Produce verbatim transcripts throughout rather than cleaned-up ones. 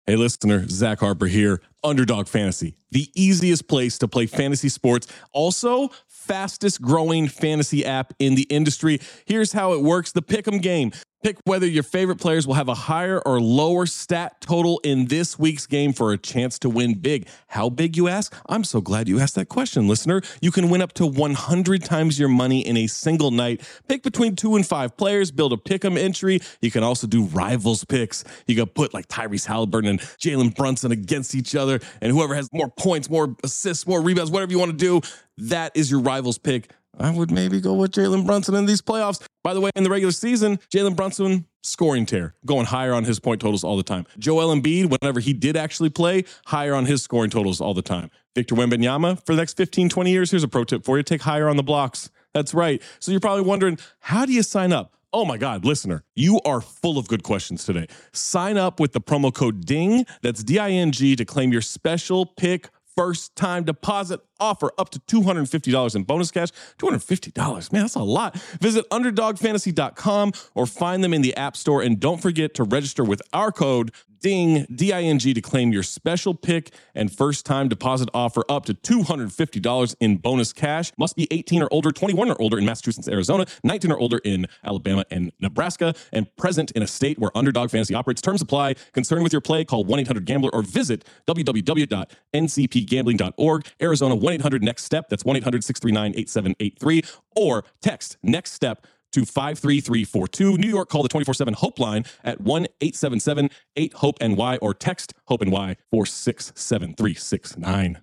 Hey, listener, Zach Harper here. Underdog Fantasy, the easiest place to play fantasy sports. Also, fastest growing fantasy app in the industry. Here's how it works. The Pick'em game. Pick whether your favorite players will have a higher or lower stat total in this week's game for a chance to win big. How big, you ask? I'm so glad you asked that question, listener. You can win up to one hundred times your money in a single night. Pick between two and five players, build a Pick'em entry. You can also do rivals picks. You can put like Tyrese Halliburton and Jalen Brunson against each other, and whoever has more points, more assists, more rebounds, whatever you want to do, that is your rivals pick. I would maybe go with Jalen Brunson in these playoffs. By the way, in the regular season, Jalen Brunson, scoring tear, going higher on his point totals all the time. Joel Embiid, whenever he did actually play, higher on his scoring totals all the time. Victor Wembanyama, for the next fifteen, twenty years, here's a pro tip for you. Take higher on the blocks. That's right. So you're probably wondering, how do you sign up? Oh my God, listener, you are full of good questions today. Sign up with the promo code DING, that's D I N G, to claim your special pick first time deposit offer up to two hundred fifty dollars in bonus cash. two hundred fifty dollars, man, that's a lot. Visit underdog fantasy dot com or find them in the App Store. And don't forget to register with our code DING, D I N G, to claim your special pick and first time deposit offer up to two hundred fifty dollars in bonus cash. Must be eighteen or older, twenty-one or older in Massachusetts, Arizona, nineteen or older in Alabama and Nebraska, and present in a state where Underdog Fantasy operates. Terms apply. Concerned with your play, call one eight hundred gambler or visit w w w dot n c p gambling dot org. Arizona, one eight hundred next step. That's one eight hundred six three nine eight seven eight three. Or text next step to five three three four two. New York, call the twenty-four seven Hope line at one eight seven seven eight hope N Y or text HOPE N Y four six seven three six nine.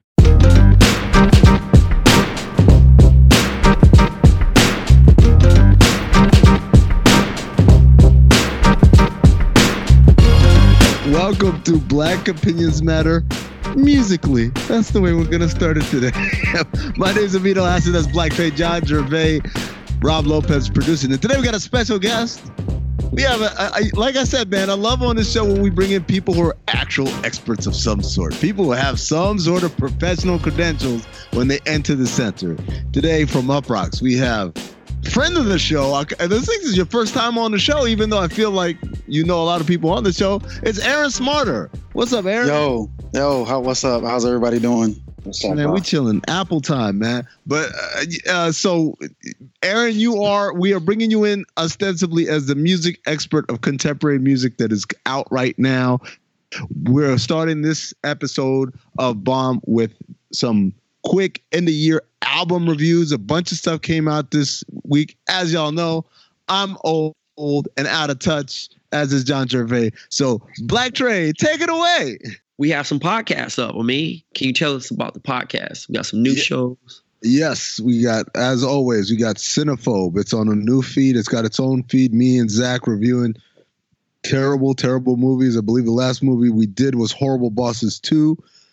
Welcome to Black Opinions Matter musically. That's the way we're going to start it today. My name is Amino Hassan. That's Black Trey, John Gervais, Rob Lopez producing it. Today we got a special guest. We have, a, a, a, like I said, man, I love on this show when we bring in people who are actual experts of some sort. People who have some sort of professional credentials when they enter the center. Today from Uproxx, we have friend of the show. I, this is your first time on the show, even though I feel like you know a lot of people on the show. It's Aaron Smarter. What's up, Aaron? Yo, yo, how, what's up? How's everybody doing? What's up, man? bro? We chilling, Apple time, man. But uh, uh, so, Aaron, you are. We are bringing you in ostensibly as the music expert of contemporary music that is out right now. We're starting this episode of Bomb with some quick end of year album reviews. A bunch of stuff came out this week. As y'all know, I'm old, old and out of touch, as is John Gervais. So, Black Trey, take it away. We have some podcasts up with me. Can you tell us about the podcast? We got some new yeah. shows. Yes, we got, as always, we got Cinephobe. It's on a new feed. It's got its own feed. Me and Zach reviewing terrible, terrible movies. I believe the last movie we did was Horrible Bosses two.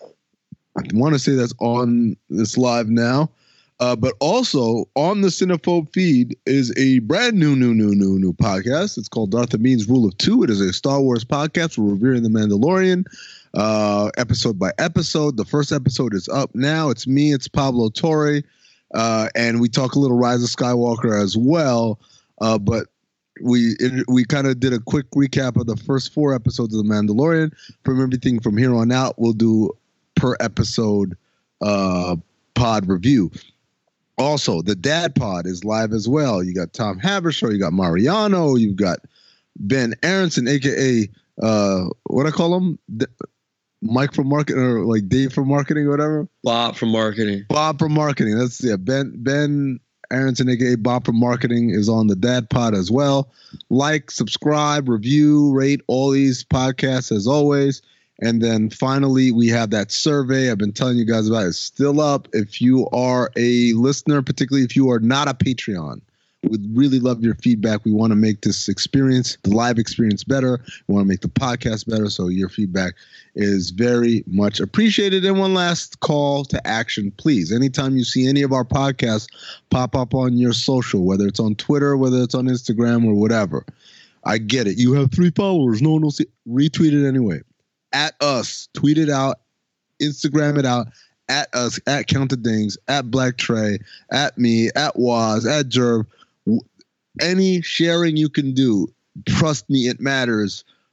I want to say that's on this live now. Uh, but also on the Cinephobe feed is a brand new, new, new, new, new podcast. It's called Darth Amin's Rule of Two. It is a Star Wars podcast. We're reviewing The Mandalorian. Uh, episode by episode. The first episode is up now. It's me, it's Pablo Torre, uh, and we talk a little Rise of Skywalker as well. Uh, but we it, we kind of did a quick recap of the first four episodes of The Mandalorian. From everything from here on out, we'll do per episode uh, pod review. Also, the Dad Pod is live as well. You got Tom Habershaw, you got Mariano, you've got Ben Aronson, aka uh, what I call him. D- Mike from marketing, or like Dave from marketing, or whatever. Bob from marketing. Bob from marketing. That's yeah. Ben Ben Aronson, aka Bob from marketing, is on the Dad Pod as well. Like, subscribe, review, rate all these podcasts as always. And then finally, we have that survey I've been telling you guys about. It's still up. If you are a listener, particularly if you are not a Patreon, we'd really love your feedback. We want to make this experience, the live experience, better. We want to make the podcast better. So your feedback is very much appreciated. And one last call to action, please. Anytime you see any of our podcasts pop up on your social, whether it's on Twitter, whether it's on Instagram or whatever, I get it. You have three followers. No one will see. Retweet it anyway. At us. Tweet it out. Instagram it out. At us. At Counted Things. At Black Trey. At me. At Waz. At Jerv. Any sharing you can do, trust me, it matters.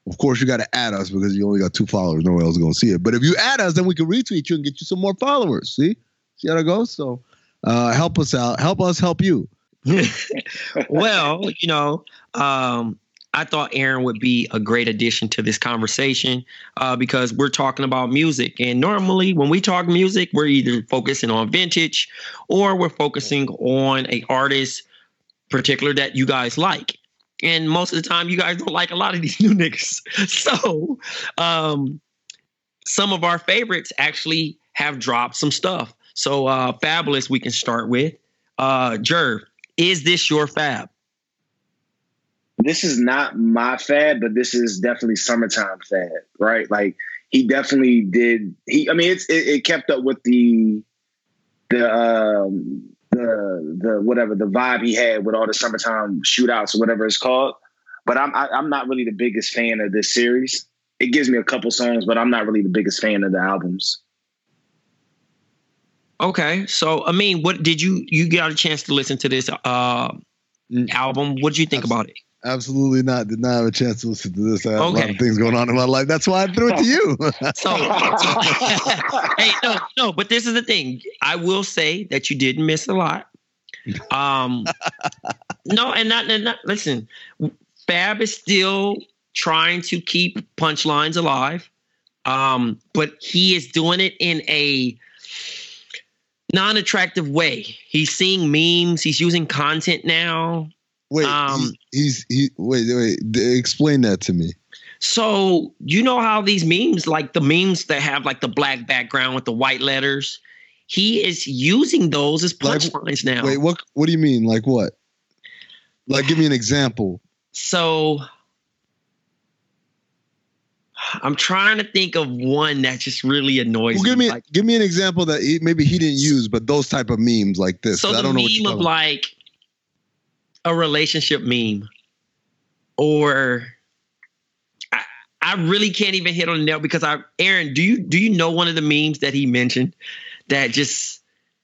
Of course, you got to add us because you only got two followers. No one else is going to see it. But if you add us, then we can retweet you and get you some more followers. See? See how that goes? So uh, help us out. Help us help you. Well, you know, um, I thought Aaron would be a great addition to this conversation uh, because we're talking about music. And normally when we talk music, we're either focusing on vintage or we're focusing on a artist particular that you guys like. And most of the time, you guys don't like a lot of these new niggas. So um, some of our favorites actually have dropped some stuff. So uh, Fabulous, we can start with. Uh, Jerv, is this your fab? This is not my fab, but this is definitely summertime fab, right? Like he definitely did. He, I mean, it's it, it kept up with the the um, the the whatever the vibe he had with all the summertime shootouts or whatever it's called. But I'm I, I'm not really the biggest fan of this series. It gives me a couple songs, but I'm not really the biggest fan of the albums. Okay, so I mean, what did you you got a chance to listen to this uh, album? What did you think about it? Absolutely not. Did not have a chance to listen to this. I have Okay. a lot of things going on in my life. That's why I threw it to you. So, hey, no, no, but this is the thing. I will say that you didn't miss a lot. Um, no, and not, and not. Listen, Fab is still trying to keep punchlines alive, um, but he is doing it in a non-attractive way. He's seeing memes. He's using content now. Wait, Um, he's, he's he. Wait, wait. d- Explain that to me. So you know how these memes, like the memes that have like the black background with the white letters, he is using those as Like- punchlines now. Wait, what? What do you mean? Like what? Like, give me an example. So I'm trying to think of one that just really annoys Well, give me. me Like, give me an example that he, maybe he didn't use, but those type of memes like this. so I the don't know what you're meme of talking about. like a relationship meme, or I, I really can't even hit on the nail because I, Aaron, do you do you know one of the memes that he mentioned that just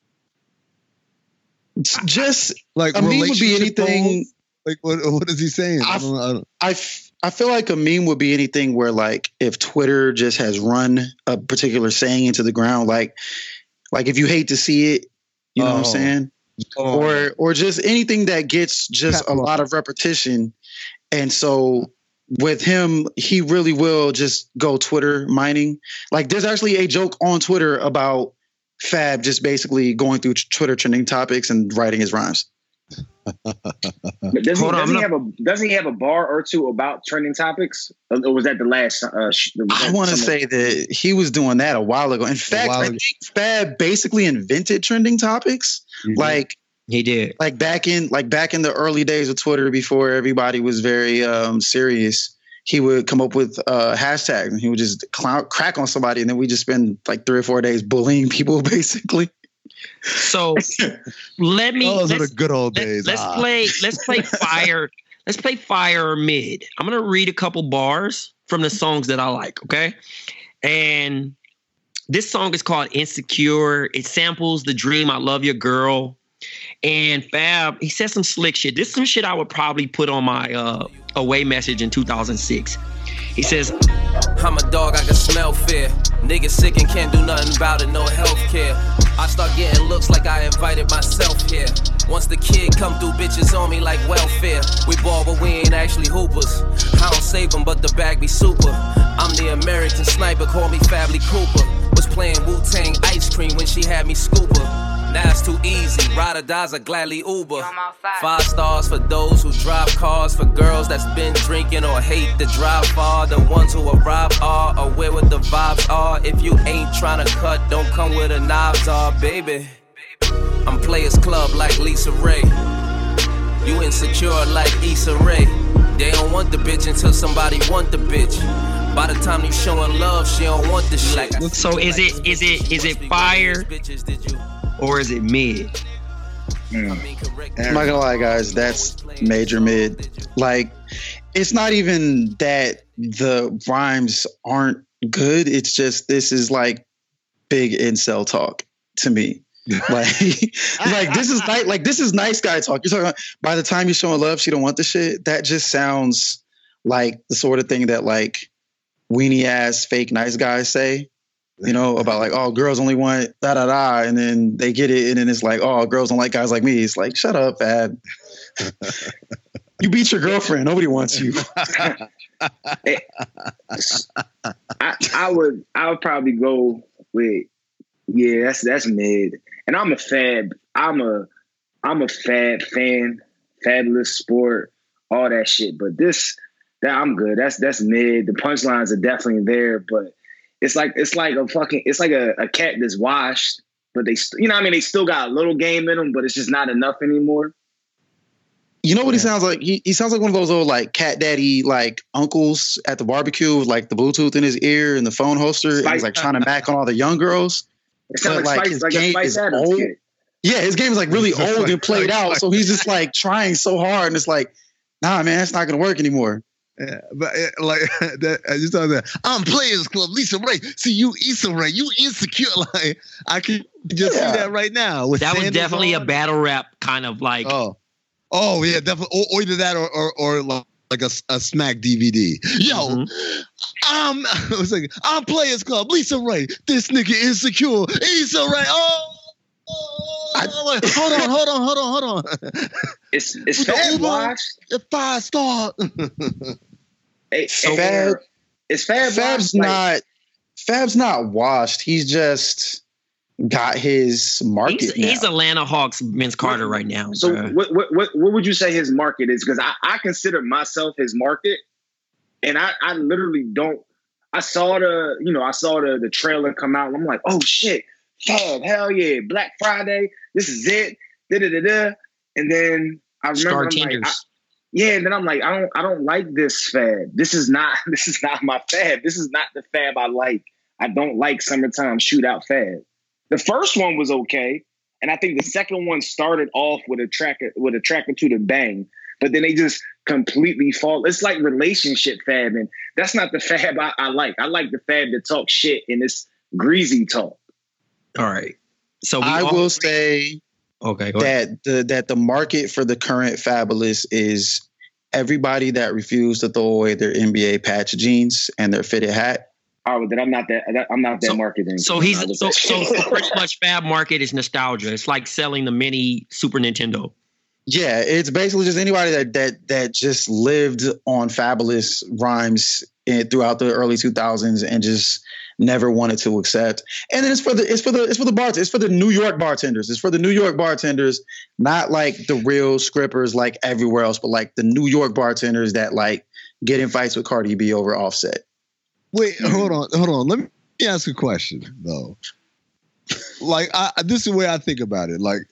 Just Like a meme would be relationship anything. goals? Like what? What is he saying? I, I- don't, I don't. I, f- I feel like a meme would be anything where like if Twitter just has run a particular saying into the ground, like like if you hate to see it, you know what I'm Oh. saying? Or or just anything that gets just a lot of repetition. And so with him, he really will just go Twitter mining. Like there's actually a joke on Twitter about Fab just basically going through Twitter trending topics and writing his rhymes. But does he, Hold on, does he I'm have a doesn't he have a bar or two about trending topics? Or or was that the last? Uh, sh- was I that want to some- say that he was doing that a while ago. In fact, while I ago. think Fab basically invented trending topics. Like he did? like back in like back in the early days of Twitter, before everybody was very um, serious, he would come up with uh, hashtags and he would just clown, crack on somebody, and then we just spend like three or four days bullying people, basically. So let me Those are let's, the good old let, days. let's Ah. play let's play fire let's play fire or mid. I'm gonna read a couple bars from the songs that I like, okay? And this song is called Insecure. It samples The Dream, I Love Your Girl. And Fab, he said some slick shit. This is some shit I would probably put on my uh, away message in two thousand six. He says, I'm a dog, I can smell fear. Niggas sick and can't do nothing about it, no health care. I start getting looks like I invited myself here. Once the kid come through, bitches on me like welfare. We ball, but we ain't actually hoopers. I don't save them, but the bag be super. I'm the American sniper, call me Fably Cooper. Was playing Wu-Tang ice cream when she had me scooper. Now it's too easy, ride or dies, I gladly Uber. Five stars for those who drive cars, for girls that's been drinking or hate to drive far. The ones who arrive are aware what the vibes are. If you ain't tryna cut, don't come where the knives are, baby. I'm Players Club like Lisa Ray. You insecure like Issa Rae. They don't want the bitch until somebody want the bitch. By the time you showing love, she don't want the shit. so is it is it is it fire or is it mid? I'm not gonna lie, guys, that's major mid. Like, it's not even that the rhymes aren't good. It's just this is like big incel talk to me. Like, like this is nice. Like this is nice guy talk. You're talking about by the time you're showing love, she don't want the shit. That just sounds like the sort of thing that like weenie ass fake nice guys say, you know, about like, oh, girls only want da da da, and then they get it, and then it's like, oh, girls don't like guys like me. It's like, shut up, Fab. You beat your girlfriend. Nobody wants you. I, I would I would probably go with yeah, that's that's mid. And I'm a Fab. I'm a I'm a Fab fan, Fabulous Sport, all that shit. But this that I'm good. That's that's mid. The punchlines are definitely there, but it's like it's like a fucking it's like a, a cat that's washed, but they st- you know what I mean, they still got a little game in them, but it's just not enough anymore. You know what yeah. he sounds like? He he sounds like one of those old like cat daddy like uncles at the barbecue with like the Bluetooth in his ear and the phone holster. Spice. And he's like trying to back on all the young girls. It sounds like, like, his like game is Adams old. Kid. Yeah, his game is like really old like, and played like, out. So he's just like trying so hard, and it's like, nah, man, it's not gonna work anymore. Yeah, but it, like that, I just thought that I'm Players Club, Lisa Ray. See you, Issa Rae. You insecure. Like I can just yeah. see that right now. With that was definitely on. a battle rap kind of like. Oh. Oh yeah, definitely. Or, or either that, or or, or like a, a smack D V D. Yo, mm-hmm. I'm. I was like, I'm Players Club. Lisa Ray. This nigga insecure. Issa Rae. Oh, oh I, hold on, hold on, hold on, hold on. It's it's Fab watched. It's five star. Hey, so Fab. It's Fab. Fab's like, not. Fab's not washed. He's just. Got his market. He's, now. he's Atlanta Hawks Vince Carter right now. So bro. what, what what what would you say his market is? Because I, I consider myself his market, and I, I literally don't. I saw the you know I saw the the trailer come out, and I'm like, oh shit, Fab, hell yeah, Black Friday, this is it, da da da da. And then I remember, I'm like, I, yeah, and then I'm like, I don't I don't like this Fab. This is not this is not my Fab. This is not the Fab I like. I don't like summertime shootout Fab. The first one was okay, and I think the second one started off with a track with a track or two to bang, but then they just completely fall. It's like relationship Fab, and that's not the Fab I, I like. I like the Fab that talk shit and it's greasy talk. All right, so I will agree. say okay go that ahead. the that the market for the current Fabulous is everybody that refused to throw away their N B A patch jeans and their fitted hat. Oh, then I'm not that. I'm not that so, marketing. So he's so, so so pretty much Fab market is nostalgia. It's like selling the mini Super Nintendo. Yeah, it's basically just anybody that that that just lived on Fabulous rhymes in, throughout the early two thousands and just never wanted to accept. And then it's for the it's for the it's for the bars. It's for the New York bartenders. It's for the New York bartenders, not like the real scrippers like everywhere else, but like the New York bartenders that like get in fights with Cardi B over Offset. Wait, hold on, hold on. Let me ask a question though. Like, I, this is the way I think about it. Like,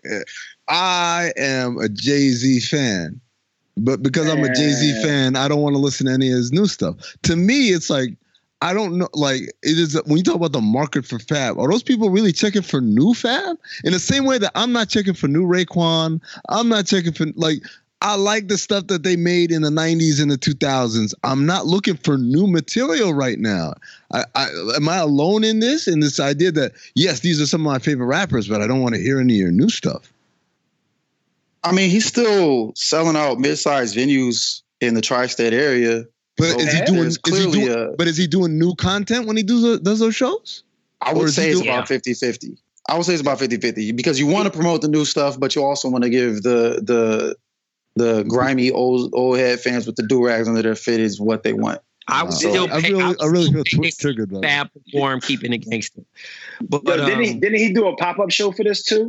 I am a Jay-Z fan, but because I'm a Jay-Z fan, I don't want to listen to any of his new stuff. To me, it's like I don't know. Like, it is when you talk about the market for Fab, are those people really checking for new Fab? In the same way that I'm not checking for new Raekwon, I'm not checking for like. I like the stuff that they made in the nineties and the two thousands. I'm not looking for new material right now. I, I, am I alone in this? In this idea that, yes, these are some of my favorite rappers, but I don't want to hear any of your new stuff. I mean, he's still selling out mid-sized venues in the tri-state area. But so is he doing? Is he doing a, but is he doing new content when he does does those shows? I would say it's about fifty-fifty. I would say it's about fifty-fifty because you want to promote the new stuff, but you also want to give the the the grimy old old head fans with the do-rags under their fit is what they want. I would so, still I pay, really, I, I really feel tw- triggered by Fab perform keeping it gangster. But, Yo, but didn't, um, he, didn't he do a pop-up show for this too?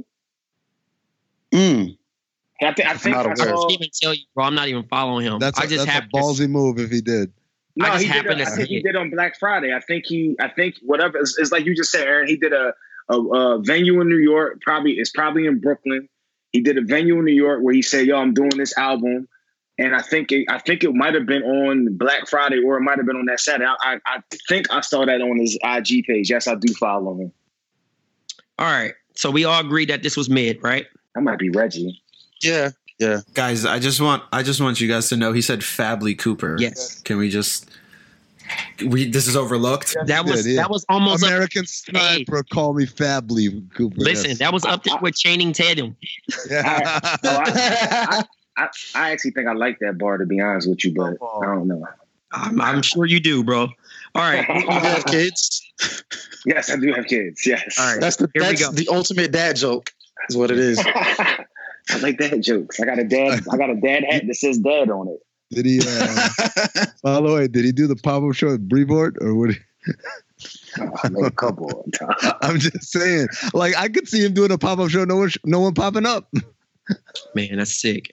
Mm. I, th- I think I can't even tell you, bro. I'm not even following him. That's a, I just that's happened a ballsy to, move if he did. No, I just he happened did a, to I think see he it. did on Black Friday. I think he, I think whatever. It's, it's like you just said, Aaron. He did a, a, a venue in New York. Probably it's probably in Brooklyn. He did a venue in New York where he said, "Yo, I'm doing this album." And I think it, I think it might have been on Black Friday or it might have been on that Saturday. I, I, I think I saw that on his I G page. Yes, I do follow him. All right. So we all agreed that this was mid, right? That might be Reggie. Yeah. Yeah. Guys, I just want I just want you guys to know he said Fably Cooper. Yes. Can we just we this is overlooked? That was did, yeah. that was almost American up, Sniper. Call me Fably Cooper. Listen, yes. that was up there with Channing Tatum. Yeah. I, oh, I, I, I, I actually think I like that bar, to be honest with you, but I don't know. I'm, I'm sure you do, bro. All right. You have kids? Yes, I do have kids. Yes. All right. That's the Here we that's go. the ultimate dad joke. Is what it is. I like dad jokes. I got a dad. I got a dad hat that says dad on it. Did he? Uh, by the way, did he do the pop up show at Brevoort or what? I made a couple of times. I'm just saying, like I could see him doing a pop up show. No one, no one popping up. Man, that's sick.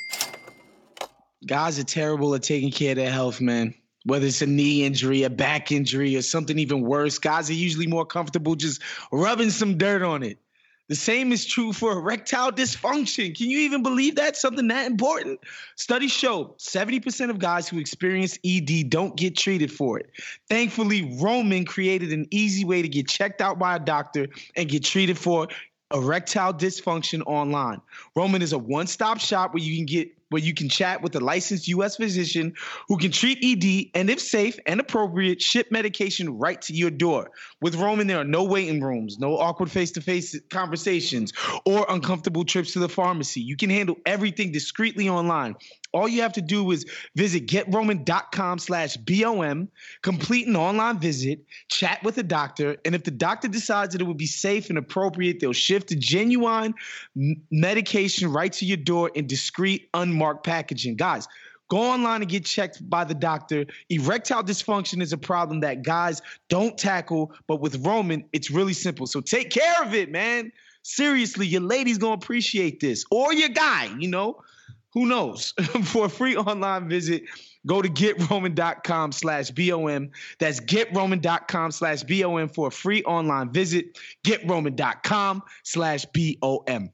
Guys are terrible at taking care of their health, man. Whether it's a knee injury, a back injury, or something even worse, guys are usually more comfortable just rubbing some dirt on it. The same is true for erectile dysfunction. Can you even believe that? Something that important? Studies show seventy percent of guys who experience E D don't get treated for it. Thankfully, Roman created an easy way to get checked out by a doctor and get treated for erectile dysfunction online. Roman is a one-stop shop where you can get where you can chat with a licensed U S physician who can treat E D and, if safe and appropriate, ship medication right to your door. With Roman, there are no waiting rooms, no awkward face-to-face conversations, or uncomfortable trips to the pharmacy. You can handle everything discreetly online. All you have to do is visit getroman.com slash BOM, complete an online visit, chat with a doctor, and if the doctor decides that it would be safe and appropriate, they'll shift the genuine m- medication right to your door in discreet, unmarked packaging. Guys, go online and get checked by the doctor. Erectile dysfunction is a problem that guys don't tackle, but with Roman, it's really simple. So take care of it, man. Seriously, your lady's gonna appreciate this. Or your guy, you know. Who knows? For a free online visit, go to getroman.com slash BOM. That's getroman.com slash BOM for a free online visit. Getroman.com slash BOM.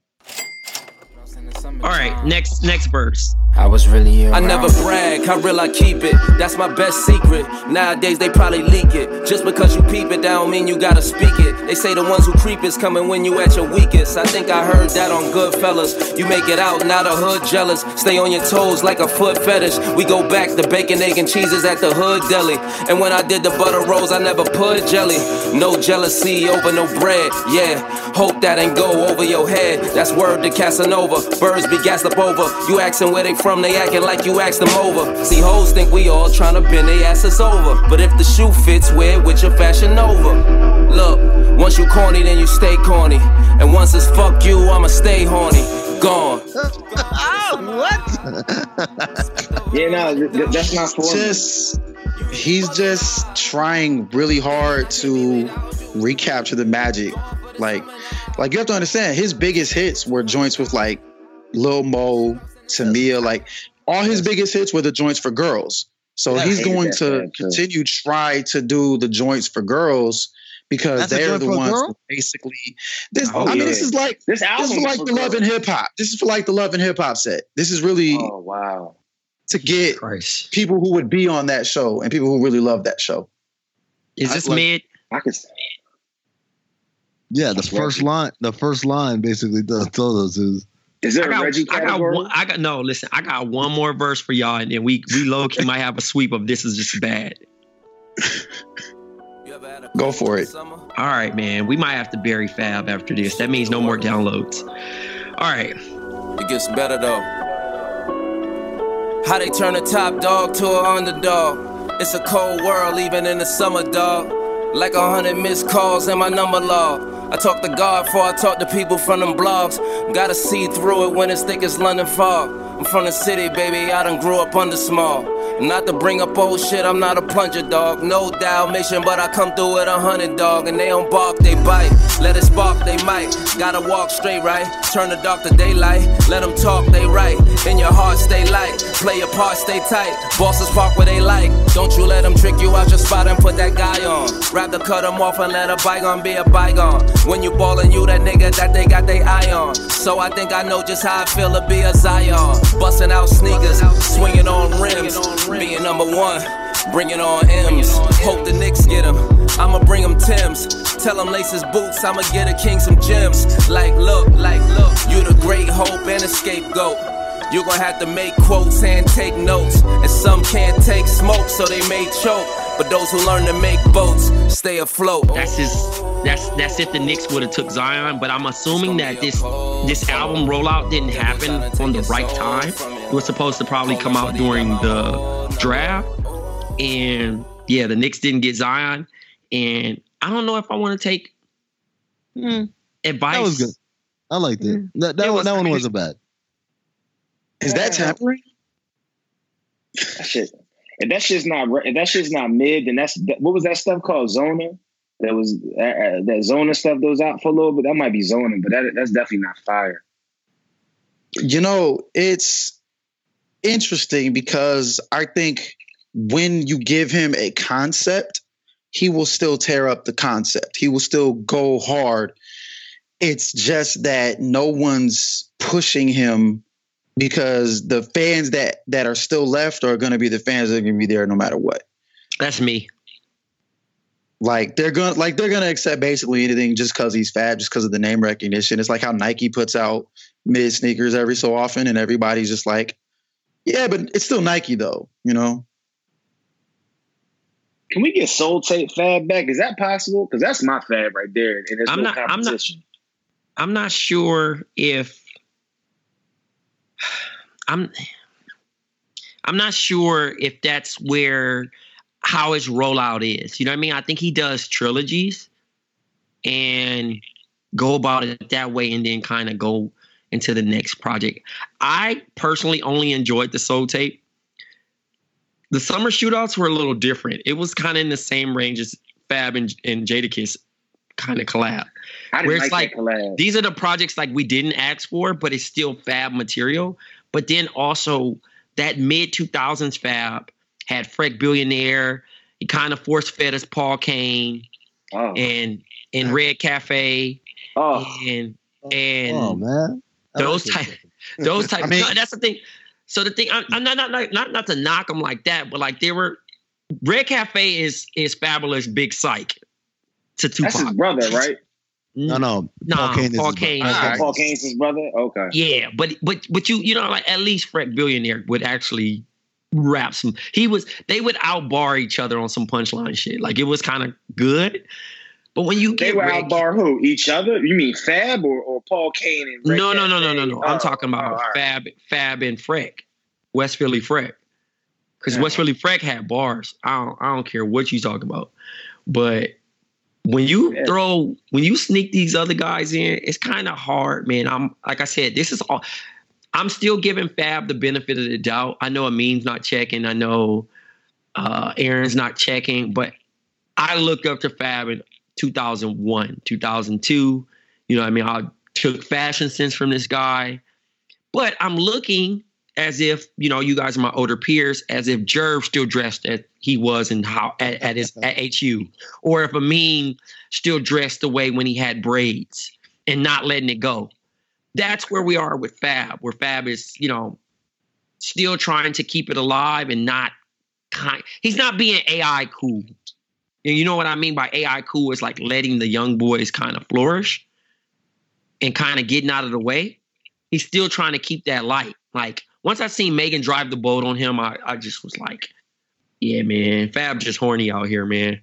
All right, next next verse. I was really around. I never brag, how real I keep it. That's my best secret. Nowadays they probably leak it. Just because you peep it, that don't mean you gotta speak it. They say the ones who creep is coming when you at your weakest. I think I heard that on Goodfellas. You make it out, now the hood jealous. Stay on your toes like a foot fetish. We go back to bacon, egg, and cheeses at the hood deli. And when I did the butter rolls, I never put jelly. No jealousy over no bread, yeah. Hope that ain't go over your head. That's word to Casanova. Birds be gassed up over. You asking where they from, they acting like you asked them over. See, hoes think we all tryna bend they asses over. But if the shoe fits, wear it with your Fashion Nova. Look, once you corny, then you stay corny. And once it's fuck you, I'ma stay horny. Gone. What? Yeah, no, th- that's not for Just, he's just trying really hard to recapture the magic. Like, like you have to understand, his biggest hits were joints with like Lil Mo, Tamia, like all his biggest hits were the joints for girls. So Yeah, I he's hated going that to man, too. continue try to do the joints for girls because That's a they're joint the for a ones girl? who basically. This, Oh, I mean, yeah. this is like This this album is is like for the Love girls. and Hip Hop. This is for like the Love and Hip Hop set. This is really Oh wow. to get Christ. people who would be on that show and people who really love that show. Is this I- like- mid? I could. Yeah, the That's first Reggie. line, the first line basically does tell us is Is there I a got, Reggie I got category? one. I got no. Listen, I got one more verse for y'all, and then we we low key might have a sweep of this is just bad. Go for it. All right, man. We might have to bury Fab after this. That means no more downloads. All right. It gets better though. How they turn a top dog to an underdog. It's a cold world even in the summer, dog. Like a hundred missed calls in my number log. I talk to God before I talk to people from them blogs. Gotta see through it when it's thick as London fog. I'm from the city, baby, I done grew up under small. Not to bring up old shit, I'm not a plunger, dog. No Dalmatian, but I come through with a hundred, dog. And they don't bark, they bite. Let it spark, they might. Gotta walk straight, right? Turn the dark to daylight. Let them talk, they right. In your heart, stay light. Play your part, stay tight. Bosses park where they like. Don't you let them trick you out your spot and put that guy on. Rather cut them off and let a bygone be a bygone. When you ballin', you that nigga that they got they eye on. So I think I know just how I feel to be a Zion. Bustin' out sneakers, swinging on rims. Being number one, bringing on M's. Hope the Knicks get him. I'ma bring him Timbs. Tell him lace his boots, I'ma get a king some gems. Like, look, like, look, you the great hope and a scapegoat. You gon' have to make quotes and take notes. And some can't take smoke, so they may choke. But those who learn to make boats stay afloat. That's his. That's that's if the Knicks would have took Zion, but I'm assuming that this this album rollout didn't happen on the right time. It was supposed to probably come out during the draft. And yeah, the Knicks didn't get Zion. And I don't know if I want to take hmm, advice. That was good. I liked it. Mm. That that, It one, was that one crazy. wasn't bad. Is that tampering? That shit. If that shit's not if that shit's not mid, then that's what was that stuff called? Zona. That was uh, uh, that Zona stuff that was out for a little bit. That might be zoning, but that that's definitely not fire. You know, it's interesting because I think when you give him a concept, he will still tear up the concept. He will still go hard. It's just that no one's pushing him because the fans that that are still left are going to be the fans that are going to be there no matter what. That's me. Like they're going to like they're going to accept basically anything just because he's Fab, just because of the name recognition. It's like how Nike puts out mid sneakers every so often, and everybody's just like, yeah, but it's still Nike though, you know. Can we get Soul Tape Fab back? Is that possible? Because that's my Fab right there, and there's I'm no not- I'm not- competition. I'm not sure if I'm I'm not sure if that's where how his rollout is. You know what I mean? I think he does trilogies and go about it that way and then kind of go into the next project. I personally only enjoyed the Soul Tape. The summer shootouts were a little different. It was kind of in the same range as Fab and, and Jadakiss kind of collab. I Where didn't it's like, like, that collab. these are the projects like we didn't ask for, but it's still Fab material. But then also that mid two thousands Fab had Freck Billionaire. He kind of force fed us Paul Kane Oh, and and Red Cafe oh. and and Oh man, I those like type this. those type. I mean- no, that's the thing. So the thing, I'm, I'm not, not not not not to knock them like that, but like they were. Red Cafe is is Fabulous Big Psych to Tupac. That's his brother, right? No, no, Nah, Paul Kane is Paul his Kane brother. is Ah, his Paul Kane's his brother? Okay. Yeah, but but but you you know like at least Freck Billionaire would actually rap some. He was they would outbar each other on some punchline shit. Like it was kind of good. But when you They get were Red- outbar who? Each other? You mean Fab or, or Paul Kane and Red no no no no Cafe? no no. I'm Oh, talking about oh, all right. Fab Fab and Freck, West Philly Freck, because Yeah. West Philly Freck had bars. I don't I don't care what you talking about, but. When you Yeah. throw, when you sneak these other guys in, it's kind of hard, man. I'm like I said, this is all. I'm still giving Fab the benefit of the doubt. I know Amin's not checking. I know uh, Aaron's not checking, but I looked up to Fab in two thousand one, two thousand two. You know what I mean? I took fashion sense from this guy, but I'm looking as if, you know, you guys are my older peers, as if Jerv still dressed as he was in how at, at his at H U, or if Amin still dressed the way when he had braids and not letting it go. That's where we are with Fab, where Fab is, you know, still trying to keep it alive and not kind. He's not being A I cool. And you know what I mean by A I cool is like letting the young boys kind of flourish and kind of getting out of the way. He's still trying to keep that light. Like, once I seen Megan drive the boat on him, I, I just was like, yeah, man, Fab just horny out here, man.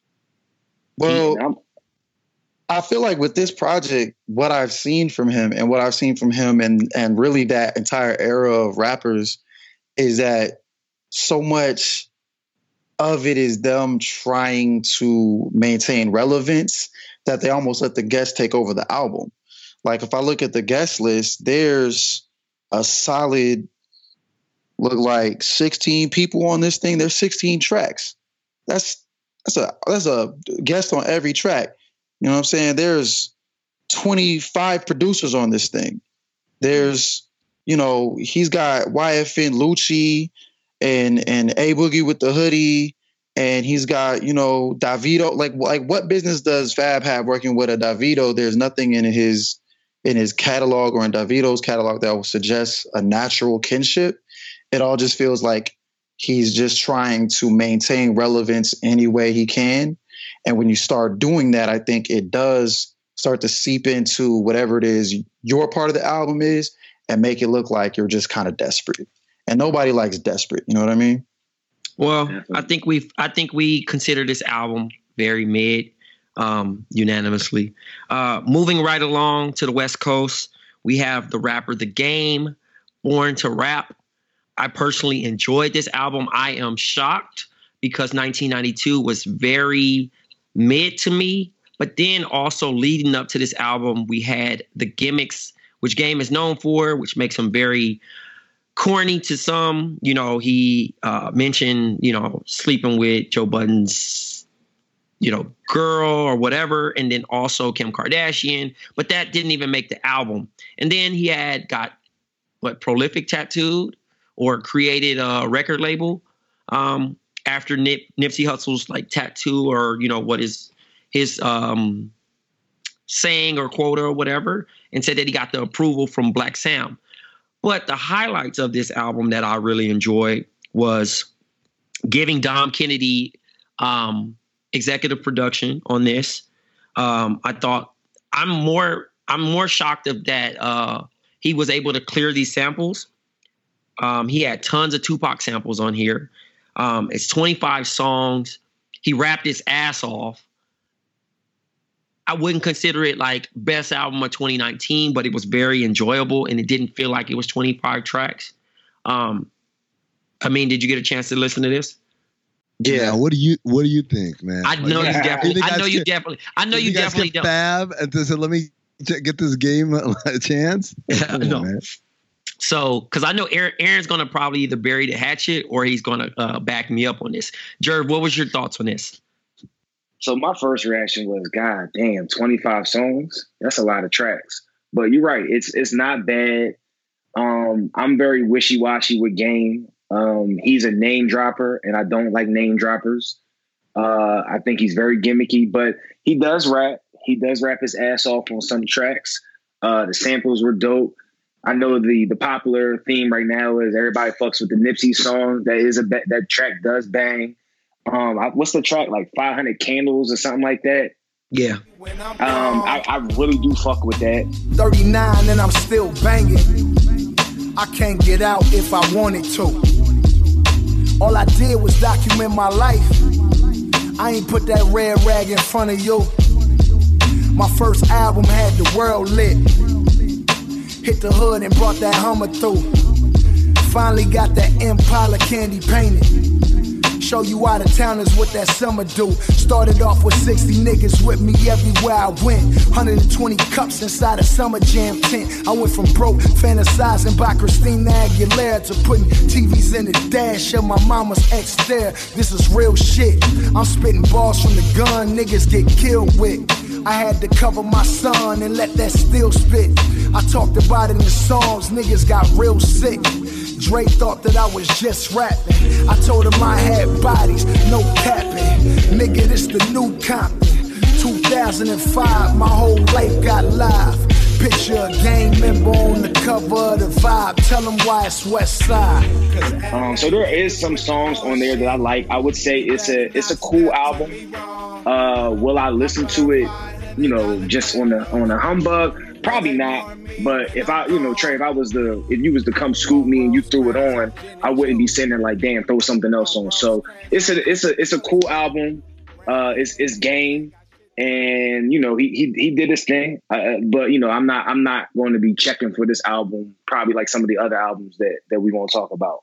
Well, I'm- I feel like with this project, what I've seen from him and what I've seen from him and and really that entire era of rappers is that so much of it is them trying to maintain relevance that they almost let the guests take over the album. Like if I look at the guest list, there's a solid, look like sixteen people on this thing. There's sixteen tracks. That's that's a that's a guest on every track. You know what I'm saying? There's twenty-five producers on this thing. There's, you know, he's got Y F N Lucci and and A Boogie with the hoodie, and he's got, you know, Davido. Like like what business does Fab have working with a Davido? There's nothing in his in his catalog or in Davido's catalog that will suggest a natural kinship. It all just feels like he's just trying to maintain relevance any way he can. And when you start doing that, I think it does start to seep into whatever it is your part of the album is and make it look like you're just kind of desperate. And nobody likes desperate. You know what I mean? Well, Definitely. I think we I think we consider this album very mid, um, unanimously. Uh, moving right along to the West Coast, we have the rapper The Game, Born to Rap. I personally enjoyed this album. I am shocked because nineteen ninety-two was very mid to me. But then also leading up to this album, we had the gimmicks, which Game is known for, which makes him very corny to some. You know, he uh, mentioned, you know, sleeping with Joe Budden's, you know, girl or whatever. And then also Kim Kardashian. But that didn't even make the album. And then he had got, what, Prolific tattooed or created a record label um, after Nip, Nipsey Hussle's like tattoo or, you know, what is his um, saying or quote or whatever, and said that he got the approval from Black Sam. But the highlights of this album that I really enjoyed was giving Dom Kennedy um, executive production on this. Um, I thought I'm more I'm more shocked of that uh, he was able to clear these samples. Um, he had tons of Tupac samples on here. Um, it's twenty-five songs. He rapped his ass off. I wouldn't consider it like best album of twenty nineteen, but it was very enjoyable and it didn't feel like it was twenty-five tracks. Um, I mean, did you get a chance to listen to this? Yeah. yeah what do you What do you think, man? I know like, you definitely. I know you skip, definitely. I know you, you definitely don't. Fab and to say, let me get this game a chance. Come no. on, man. So, because I know Aaron, Aaron's going to probably either bury the hatchet or he's going to uh, back me up on this. Jerv, what was your thoughts on this? So my first reaction was, God damn, twenty-five songs? That's a lot of tracks. But you're right. It's it's not bad. Um, I'm very wishy-washy with Game. Um, he's a name dropper, and I don't like name droppers. Uh, I think he's very gimmicky, but he does rap. He does rap his ass off on some tracks. Uh, the samples were dope. I know the the popular theme right now is everybody fucks with the Nipsey song. That is a that track does bang. Um, I, what's the track, like five hundred Candles or something like that? Yeah. Um, I, I really do fuck with that. thirty-nine and I'm still banging. I can't get out if I wanted to. All I did was document my life. I ain't put that red rag in front of you. My first album had the world lit. Hit the hood and brought that Hummer through. Finally got that Impala candy painted. Show you out of towners what that summer do. Started off with sixty niggas with me everywhere I went. one hundred twenty cups inside a summer jam tent. I went from broke, fantasizing by Christina Aguilera, to putting T Vs in the dash of my mama's ex there. This is real shit. I'm spitting balls from the gun niggas get killed with. I had to cover my son and let that still spit. I talked about it in the songs, niggas got real sick. Dre thought that I was just rapping. I told him I had bodies, no capping. Nigga, this the new Compton. two thousand five, my whole life got live. Picture a Gang member on the cover of the Vibe. Tell them why it's West Side. Um, so there is some songs on there that I like. I would say it's a it's a cool album. Uh, will I listen to it, you know, just on the on a humbug? Probably not. But if I, you know, Trey, if I was the, if you was to come scoop me and you threw it on, I wouldn't be sitting there like, damn, throw something else on. So it's a, it's a, it's a cool album. Uh, it's, it's Game, and you know, he he he did his thing. Uh, but you know, I'm not, I'm not going to be checking for this album. Probably like some of the other albums that that we won't talk about.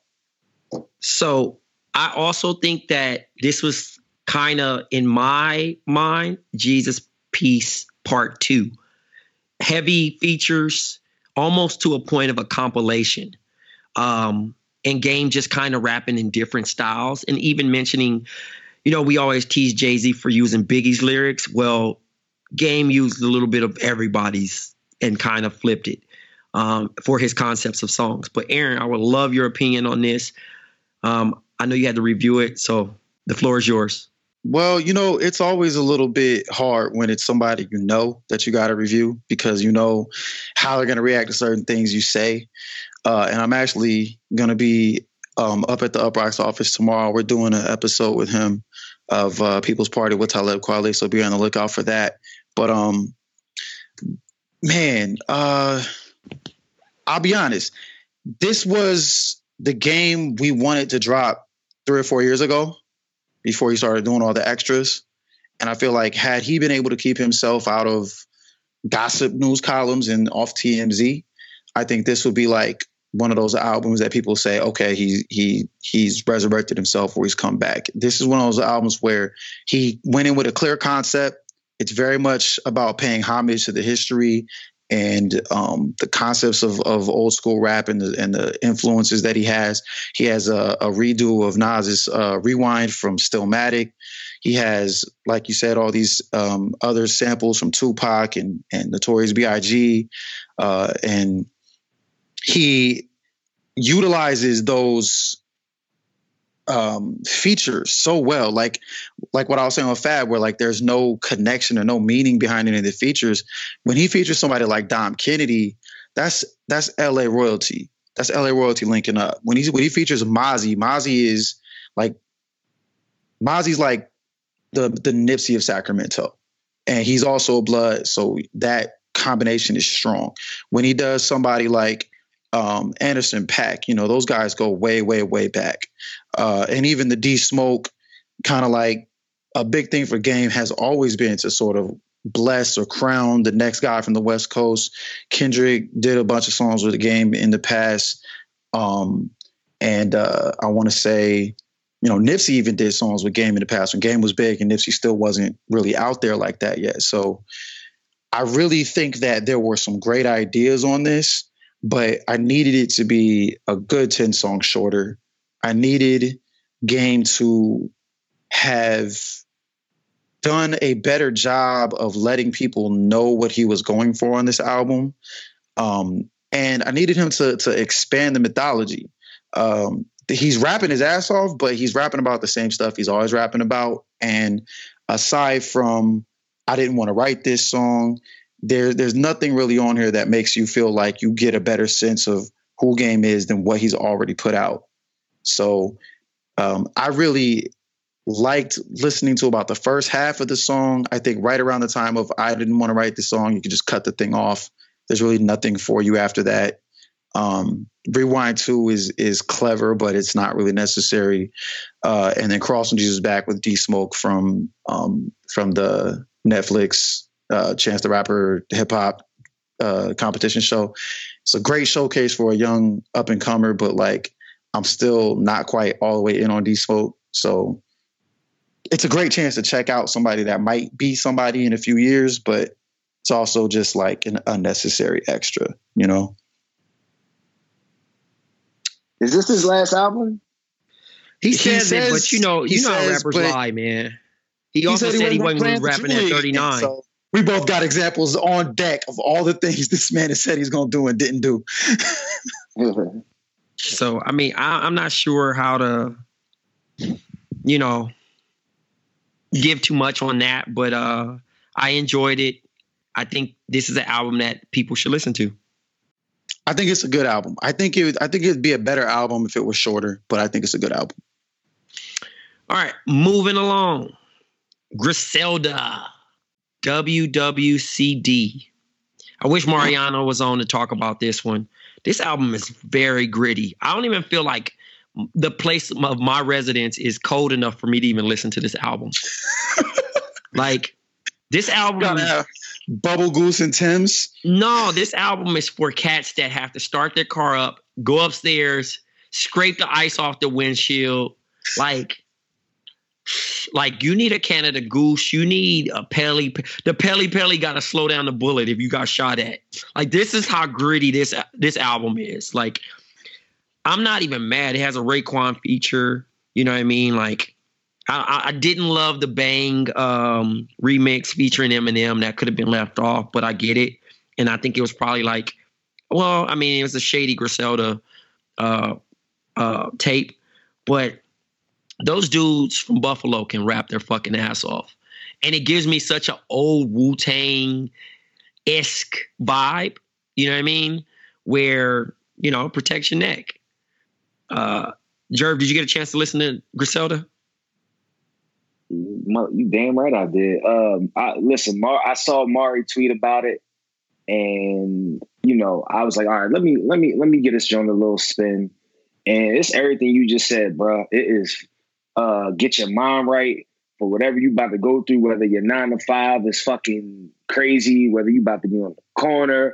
So I also think that this was kind of, in my mind, Jesus Piece Part Two. Heavy features, almost to a point of a compilation. Um, and Game just kind of rapping in different styles, and even mentioning, you know, we always tease Jay-Z for using Biggie's lyrics. Well, Game used a little bit of everybody's and kind of flipped it um, for his concepts of songs. But Aaron, I would love your opinion on this. Um, I know you had to review it, so the floor is yours. Well, you know, it's always a little bit hard when it's somebody you know that you got to review, because you know how they're going to react to certain things you say. Uh, and I'm actually going to be um, up at the Uproxx office tomorrow. We're doing an episode with him of uh, People's Party with Talib Kweli, so be on the lookout for that. But, um, man, uh, I'll be honest. This was the Game we wanted to drop three or four years ago, before he started doing all the extras. And I feel like had he been able to keep himself out of gossip news columns and off T M Z, I think this would be like one of those albums that people say, okay, he he he's resurrected himself or he's come back. This is one of those albums where he went in with a clear concept. It's very much about paying homage to the history and um, the concepts of, of old school rap and the, and the influences that he has. He has a, a redo of Nas's uh, Rewind from Stillmatic. He has, like you said, all these um, other samples from Tupac and, and Notorious B I G Uh, and he utilizes those um, features so well, like like what I was saying with Fab, where like there's no connection or no meaning behind any of the features. When he features somebody like Dom Kennedy, that's that's L A royalty. That's L A royalty linking up. When he when he features Mozzie, Mozzie is like Mozzie's like the the Nipsey of Sacramento, and he's also a Blood, so that combination is strong. When he does somebody like um, Anderson .Paak, you know, those guys go way, way, way back. Uh, and even the D Smoke, kind of like a big thing for Game has always been to sort of bless or crown the next guy from the West Coast. Kendrick did a bunch of songs with the Game in the past. Um, and uh, I want to say, you know, Nipsey even did songs with Game in the past when Game was big and Nipsey still wasn't really out there like that yet. So I really think that there were some great ideas on this, but I needed it to be a good ten songs shorter. I needed Game to have done a better job of letting people know what he was going for on this album. Um, and I needed him to, to expand the mythology. Um, he's rapping his ass off, but he's rapping about the same stuff he's always rapping about. And aside from I didn't want to write this song, There, there's nothing really on here that makes you feel like you get a better sense of who Game is than what he's already put out. So um, I really liked listening to about the first half of the song. I think right around the time of I didn't want to write this song, you could just cut the thing off. There's really nothing for you after that. Um, Rewind two is is clever, but it's not really necessary. Uh, and then Crossing Jesus Back with D Smoke from um, from the Netflix uh, Chance the Rapper hip hop uh, competition show. It's a great showcase for a young up and comer, but like I'm still not quite all the way in on D Smoke. So it's a great chance to check out somebody that might be somebody in a few years, but it's also just like an unnecessary extra, you know? Is this his last album? He, He says, says- it, but you know, he you know how says, rappers but- lie, man. He, He also said said he wasn't planning rapping to at leave, thirty-nine. and so we both got examples on deck of all the things this man has said he's going to do and didn't do. So, I mean, I, I'm not sure how to, you know, give too much on that, but uh, I enjoyed it. I think this is an album that people should listen to. I think it's a good album. I think it. I think it'd be a better album if it was shorter, but I think it's a good album. All right, moving along. Griselda, W W C D. I wish Mariano was on to talk about this one. This album is very gritty. I don't even feel like the place of my residence is cold enough for me to even listen to this album. Like, this album... Gotta have Bubble Goose and Tim's. No, this album is for cats that have to start their car up, go upstairs, scrape the ice off the windshield. Like... Like, you need a Canada Goose. You need a Pelly. The Pelly Pelly got to slow down the bullet if you got shot at. Like, this is how gritty this this album is. Like, I'm not even mad. It has a Raekwon feature. You know what I mean? Like, I, I didn't love the Bang um, remix featuring Eminem. That could have been left off, but I get it. And I think it was probably like, well, I mean, it was a shady Griselda uh, uh, tape, but those dudes from Buffalo can rap their fucking ass off. And it gives me such an old Wu-Tang-esque vibe, you know what I mean? Where, you know, protect your neck. Uh, Jerv, did you get a chance to listen to Griselda? You damn right I did. Um, I, listen, Mar- I saw Mari tweet about it, and you know, I was like, all right, let me let me let me get this joint a little spin. And it's everything you just said, bro. It is. Uh, get your mind right for whatever you about to go through, whether your nine to five is fucking crazy, whether you about to be on the corner,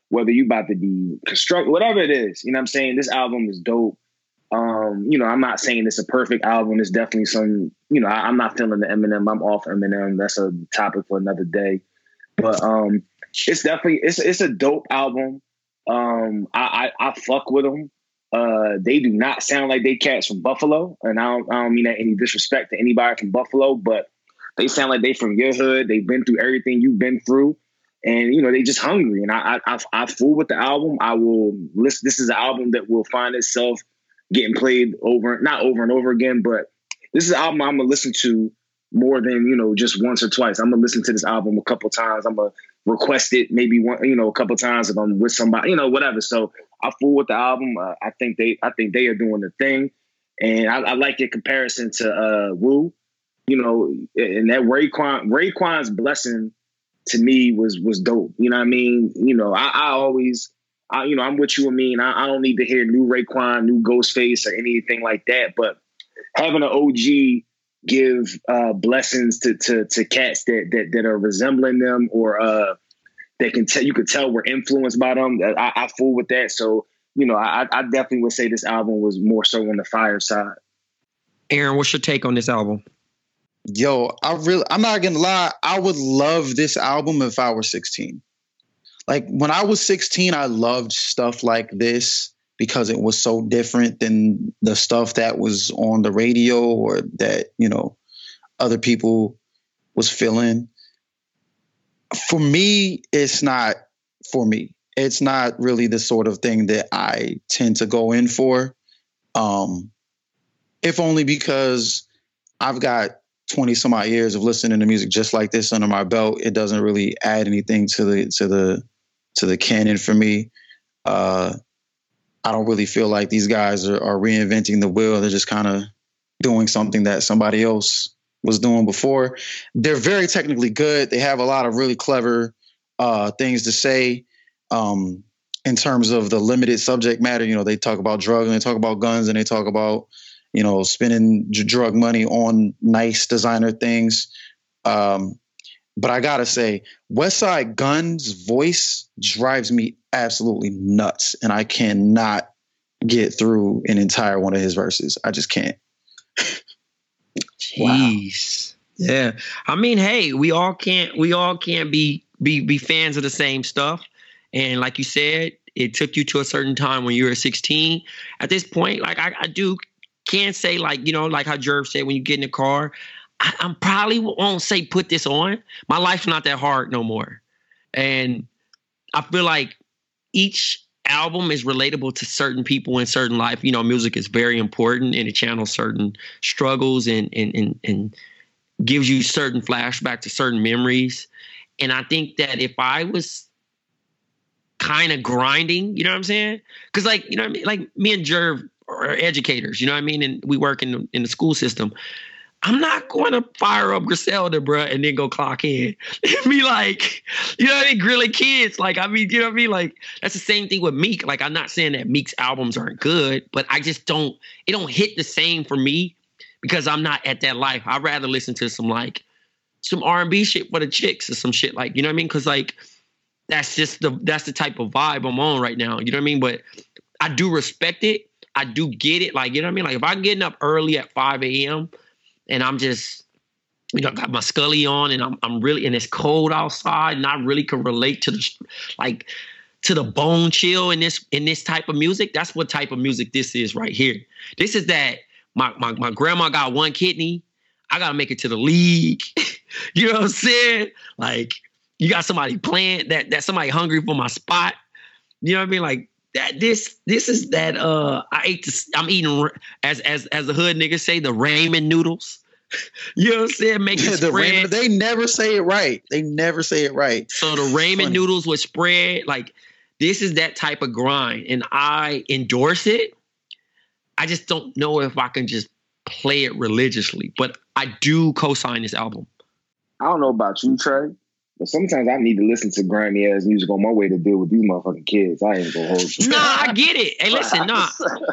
whether you about to be construct, whatever it is, you know what I'm saying? This album is dope. Um, you know, I'm not saying it's a perfect album. It's definitely some, you know, I, I'm not feeling the Eminem. I'm off Eminem. That's a topic for another day. But um, it's definitely, it's it's a dope album. Um, I, I, I fuck with them. Uh, they do not sound like they cats from Buffalo. And I don't, I don't mean that any disrespect to anybody from Buffalo, but they sound like they from your hood. They've been through everything you've been through. And, you know, they just hungry. And I, I, I, I fool with the album. I will listen. This is an album that will find itself getting played over, not over and over again, but this is an album I'm going to listen to more than, you know, just once or twice. I'm going to listen to this album a couple times. I'm going to request it maybe one, you know, a couple times if I'm with somebody, you know, whatever. So I fool with the album. Uh, I think they, I think they are doing the thing. And I, I like your comparison to uh, Wu, you know, and that Raekwon, Raekwon's blessing to me was, was dope. You know what I mean? You know, I, I always, I, you know, I'm with you. I mean, I, I don't need to hear new Raekwon, new Ghostface or anything like that. But having an O G give uh, blessings to, to to cats that that that are resembling them or uh, that can tell you could tell we're influenced by them. I, I fool with that. So you know, I, I definitely would say this album was more so on the fire side. Aaron, what's your take on this album? Yo, I really, I'm not gonna lie. I would love this album if I were sixteen. Like when I was sixteen, I loved stuff like this because it was so different than the stuff that was on the radio or that, you know, other people was feeling. For me, it's not for me. It's not really the sort of thing that I tend to go in for. Um, if only because I've got twenty some odd years of listening to music just like this under my belt. It doesn't really add anything to the, to the, to the canon for me. Uh, I don't really feel like these guys are, are reinventing the wheel. They're just kind of doing something that somebody else was doing before. They're very technically good. They have a lot of really clever uh, things to say um, in terms of the limited subject matter. You know, they talk about drugs and they talk about guns and they talk about, you know, spending d- drug money on nice designer things. Um, But I gotta say, Westside Gunn's voice drives me absolutely nuts, and I cannot get through an entire one of his verses. I just can't. Jeez. Wow. Yeah. I mean, hey, we all can't we all can't be be be fans of the same stuff. And like you said, it took you to a certain time when you were sixteen. At this point, like I, I do can't say like, you know, like how Jerv said when you get in the car. I, I'm probably won't say put this on. My life's not that hard no more. And I feel like each album is relatable to certain people in certain life. You know, music is very important and it channels certain struggles and and and, and gives you certain flashback to certain memories. And I think that if I was kind of grinding, you know what I'm saying? Because like, you know what I mean? Like me and Jerv are educators, you know what I mean? And we work in the, in the school system. I'm not going to fire up Griselda, bro, and then go clock in. It'd be like, you know what I mean? Grilling kids. Like, I mean, you know what I mean? Like, that's the same thing with Meek. Like, I'm not saying that Meek's albums aren't good, but I just don't, it don't hit the same for me because I'm not at that life. I'd rather listen to some, like, some R and B shit for the chicks or some shit like, you know what I mean? Because, like, that's just the, that's the type of vibe I'm on right now. You know what I mean? But I do respect it. I do get it. Like, you know what I mean? Like, if I'm getting up early at five a.m., and I'm just, you know, got my Scully on and I'm I'm really, and it's cold outside and I really can relate to the, like, to the bone chill in this, in this type of music. That's what type of music this is right here. This is that my, my, my grandma got one kidney. I got to make it to the league. You know what I'm saying? Like, you got somebody playing that, that somebody hungry for my spot. You know what I mean? Like, that this this is that uh I ate this, I'm eating as as as the hood niggas say the ramen noodles. You know what I'm saying? Make it the spread. ramen, they never say it right. They never say it right. So the ramen Funny. noodles with spread, like this is that type of grind, and I endorse it. I just don't know if I can just play it religiously, but I do co-sign this album. I don't know about you, Trey. But sometimes I need to listen to grimy ass music on my way to deal with these motherfucking kids. I ain't gonna hold you. Nah, I get it. Hey, listen, nah.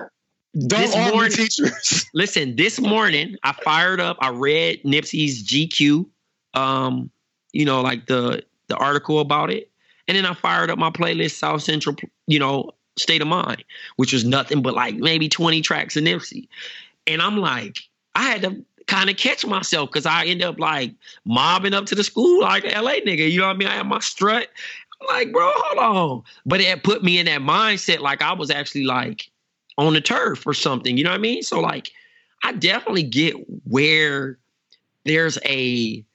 This morning, teachers. Listen, this morning I fired up. I read Nipsey's G Q, um, you know, like the the article about it, And then I fired up my playlist, South Central, you know, State of Mind, which was nothing but like maybe twenty tracks of Nipsey. And I'm like, I had to kind of catch myself because I end up like mobbing up to the school like L A nigga. You know what I mean? I had my strut. I'm like, bro, hold on. But it put me in that mindset like I was actually like on the turf or something. You know what I mean? So like, I definitely get where there's a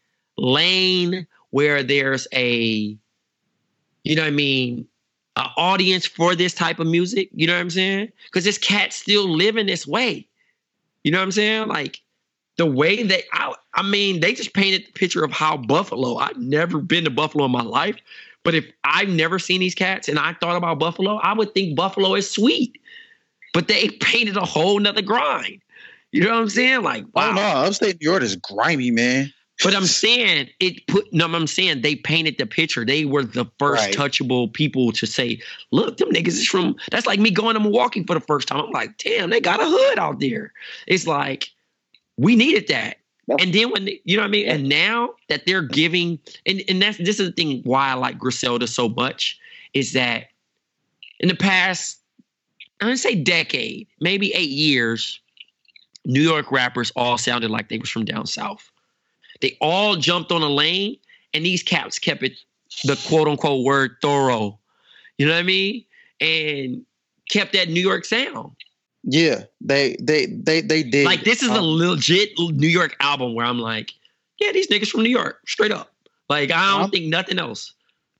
lane, where there's a, you know what I mean, an audience for this type of music. You know what I'm saying? Because this cat's still living this way. You know what I'm saying? Like, the way that, I, I mean, they just painted the picture of how Buffalo, I've never been to Buffalo in my life, but if I've never seen these cats and I thought about Buffalo, I would think Buffalo is sweet. But they painted a whole nother grind. You know what I'm saying? Like, wow. Oh, no, upstate New York is grimy, man. But I'm saying it put, no, I'm saying they painted the picture. They were the first right. touchable people to say, look, them niggas is from, that's like me going to Milwaukee for the first time. I'm like, damn, they got a hood out there. It's like, we needed that. And then when, they, you know what I mean? And now that they're giving, and, and that's, this is the thing why I like Griselda so much, is that in the past, I'm going to say decade, maybe eight years, New York rappers all sounded like they was from down south. They all jumped on a lane, and these cats kept it the quote unquote word thorough. You know what I mean? And kept that New York sound. Yeah, they they they they did. Like, this is um, a legit New York album where I'm like, yeah, these niggas from New York, straight up. Like, I don't um, think nothing else.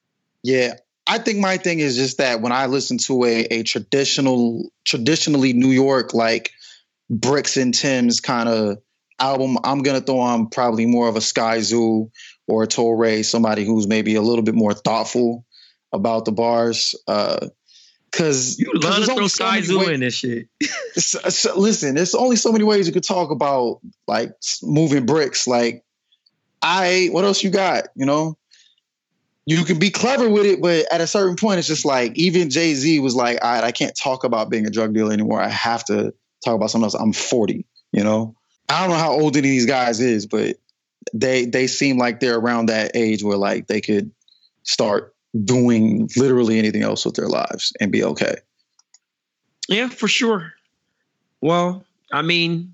Yeah, I think my thing is just that when I listen to a a traditional, traditionally New York, like Bricks and Tim's kind of album, I'm gonna throw on probably more of a Sky Zoo or a Torre, somebody who's maybe a little bit more thoughtful about the bars. Uh, Cause you love to throw Sky Zoo in this shit. so, so, listen, there's only so many ways you could talk about like moving bricks. Like, I, what else you got? You know, you can be clever with it, but at a certain point, it's just like even Jay-Z was like, all right, I can't talk about being a drug dealer anymore. I have to talk about something else. I'm forty. You know, I don't know how old any of these guys is, but they they seem like they're around that age where like they could start doing literally anything else with their lives and be okay. Yeah, for sure. Well, I mean,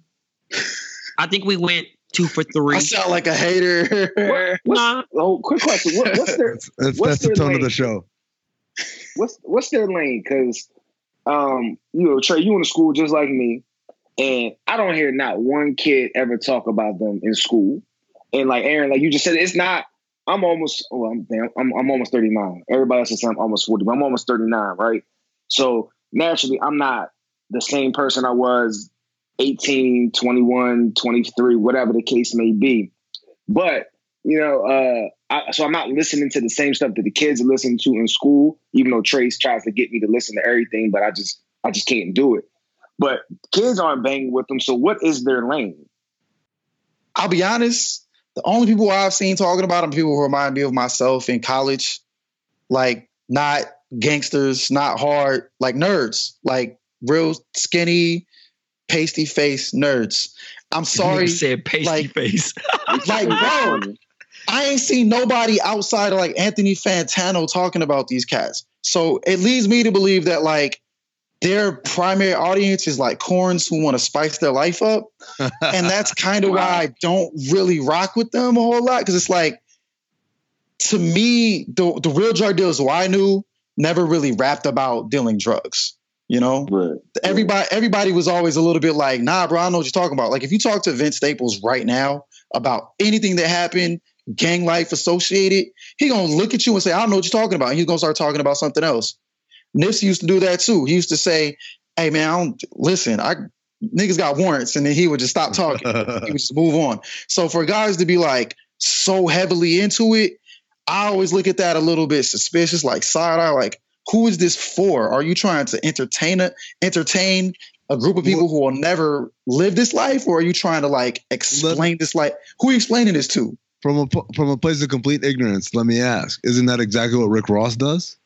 I think we went two for three. I sound like a hater. What, what's, nah. Oh, quick question. What, what's their? That's, what's that's the tone lane? of the show. What's what's their lane? Because, um, you know, Trey, you went to school just like me, and I don't hear not one kid ever talk about them in school. And like Aaron, like you just said, it's not. I'm almost, oh, I'm, I'm I'm almost thirty-nine. Everybody else is saying I'm almost forty, but I'm almost thirty-nine, right? So naturally, I'm not the same person I was eighteen, twenty-one, twenty-three, whatever the case may be. But, you know, uh, I, so I'm not listening to the same stuff that the kids are listening to in school, even though Trace tries to get me to listen to everything, but I just, I just can't do it. But kids aren't banging with them. So what is their lane? I'll be honest. The only people I've seen talking about them, people who remind me of myself in college, like not gangsters, not hard, like nerds, like real skinny, pasty face nerds. I'm sorry. You said pasty like, face. like, bro, I ain't seen nobody outside of like Anthony Fantano talking about these cats. So it leads me to believe that like their primary audience is like corns who want to spice their life up. And that's kind of wow. why I don't really rock with them a whole lot. Cause it's like, to me, the, the real drug dealers who I knew never really rapped about dealing drugs. You know, right. everybody, everybody was always a little bit like, nah, bro, I don't know what you're talking about. Like if you talk to Vince Staples right now about anything that happened, gang life associated, he gonna look at you and say, I don't know what you're talking about. And he's gonna start talking about something else. Nipsey used to do that too. He used to say, hey man, I don't listen, I niggas got warrants, and then he would just stop talking. He would just move on. So for guys to be like so heavily into it, I always look at that a little bit suspicious, like side eye, like, who is this for? Are you trying to entertain a, entertain a group of people who will never live this life, or are you trying to like explain this life? Who are you explaining this to? From a from a place of complete ignorance, let me ask: isn't that exactly what Rick Ross does?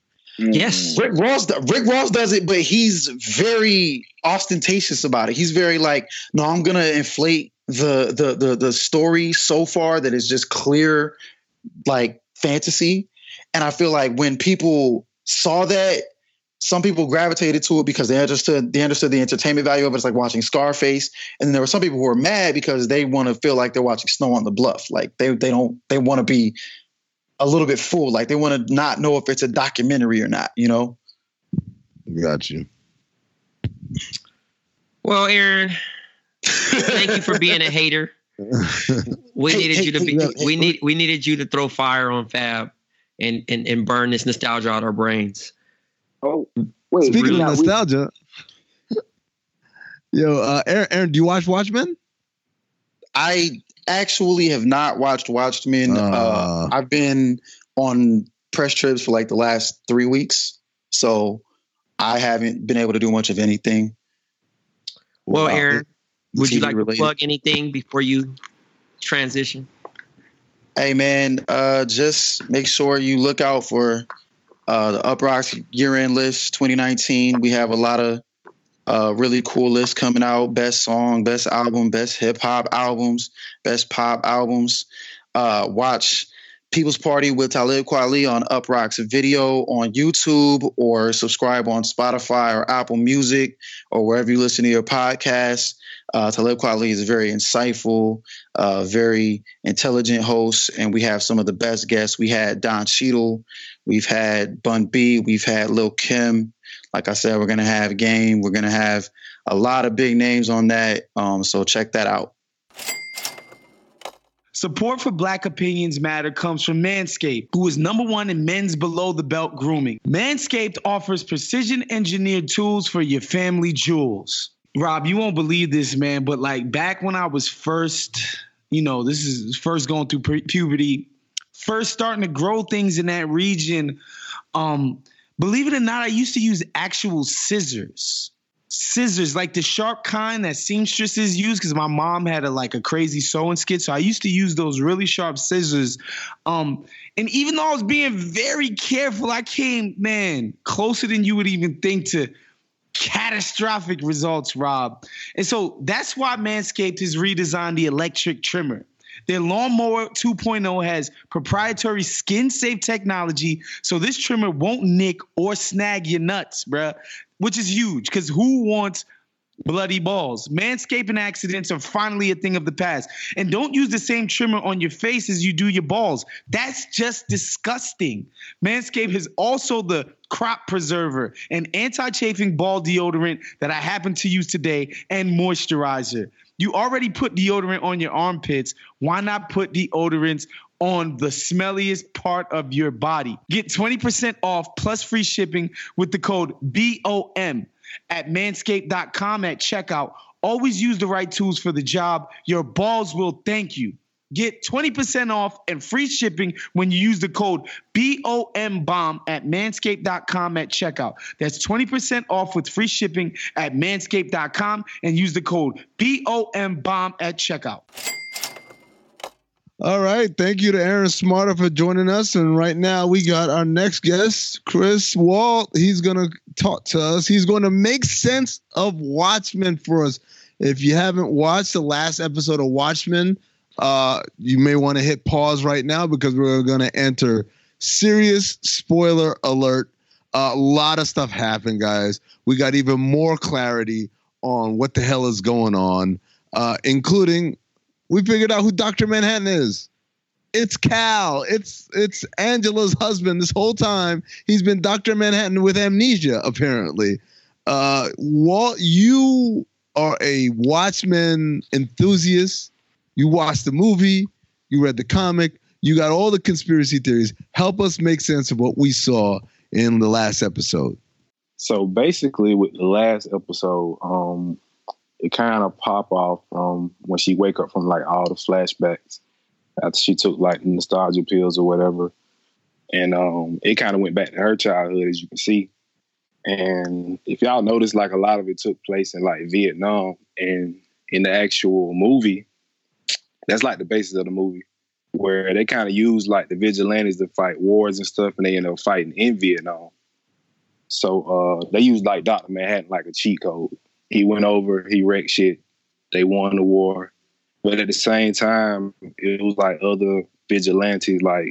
Yes, Rick Ross. Rick Ross does it, but he's very ostentatious about it. He's very like, no, I'm gonna inflate the the the the story so far that it's just clear, like fantasy. And I feel like when people saw that, some people gravitated to it because they understood they understood the entertainment value of it. It's like watching Scarface. And then there were some people who were mad because they want to feel like they're watching Snow on the Bluff. Like they they don't they want to be a little bit fooled. Like they want to not know if it's a documentary or not, you know? Got you. Well, Aaron, thank you for being a hater. We Hey, needed hey, you to hey, be look, hey, we need we needed you to throw fire on Fab and and, and burn this nostalgia out our brains. Oh, wait. Speaking really? of We- nostalgia, yo, uh, Aaron, Aaron, do you watch Watchmen? I actually have not watched Watchmen. Uh, Uh. I've been on press trips for like the last three weeks. So I haven't been able to do much of anything. Well, Uh, Aaron, would you T V like to related. plug anything before you transition? Hey man, uh, just make sure you look out for uh, the Uprocks year-end list twenty nineteen. We have a lot of uh, really cool lists coming out: best song, best album, best hip hop albums, best pop albums. Uh, watch People's Party with Talib Kweli on Uprocks video on YouTube, or subscribe on Spotify or Apple Music or wherever you listen to your podcasts. Uh, Talib Kweli is a very insightful, uh, very intelligent host, and we have some of the best guests. We had Don Cheadle, we've had Bun B, we've had Lil Kim. Like I said, we're going to have Game. We're going to have a lot of big names on that, um, so check that out. Support for Black Opinions Matter comes from Manscaped, who is number one in men's below-the-belt grooming. Manscaped offers precision-engineered tools for your family jewels. Rob, you won't believe this, man, but like back when I was first, you know, this is first going through pu- puberty, first starting to grow things in that region, um, believe it or not, I used to use actual scissors. Scissors, like the sharp kind that seamstresses use, because my mom had a like a crazy sewing skit. So I used to use those really sharp scissors. Um, and even though I was being very careful, I came, man, closer than you would even think to catastrophic results, Rob. And so that's why Manscaped has redesigned the electric trimmer. Their Lawnmower two point oh has proprietary skin-safe technology, so this trimmer won't nick or snag your nuts, bruh, which is huge, because who wants bloody balls? Manscaping accidents are finally a thing of the past. And don't use the same trimmer on your face as you do your balls. That's just disgusting. Manscaped is also the crop preserver, an anti-chafing ball deodorant that I happen to use today, and moisturizer. You already put deodorant on your armpits. Why not put deodorants on the smelliest part of your body? Get twenty percent off plus free shipping with the code B O M at manscaped dot com at checkout. Always use the right tools for the job. Your balls will thank you. Get twenty percent off and free shipping when you use the code B O M bomb at manscaped dot com at checkout. That's twenty percent off with free shipping at manscaped dot com and use the code B O M bomb at checkout. All right. Thank you to Aaron Smarter for joining us. And right now we got our next guest, Chris Walt. He's going to talk to us. He's going to make sense of Watchmen for us. If you haven't watched the last episode of Watchmen, uh, you may want to hit pause right now because we're going to enter serious spoiler alert. Uh, a lot of stuff happened, guys. We got even more clarity on what the hell is going on, uh, including we figured out who Doctor Manhattan is. It's Cal. It's it's Angela's husband. This whole time, he's been Doctor Manhattan with amnesia, apparently. Uh, Walt, you are a Watchmen enthusiast. You watched the movie. You read the comic. You got all the conspiracy theories. Help us make sense of what we saw in the last episode. So basically, with the last episode, um, it kind of pop off from when she wake up from like all the flashbacks after she took like nostalgia pills or whatever. And um, it kind of went back to her childhood, as you can see. And if y'all notice, like a lot of it took place in like Vietnam, and in the actual movie, that's like the basis of the movie, where they kind of use like the vigilantes to fight wars and stuff, and they end up fighting in Vietnam. So uh, they used like Doctor Manhattan like a cheat code. He went over, he wrecked shit. They won the war. But at the same time, it was like other vigilantes like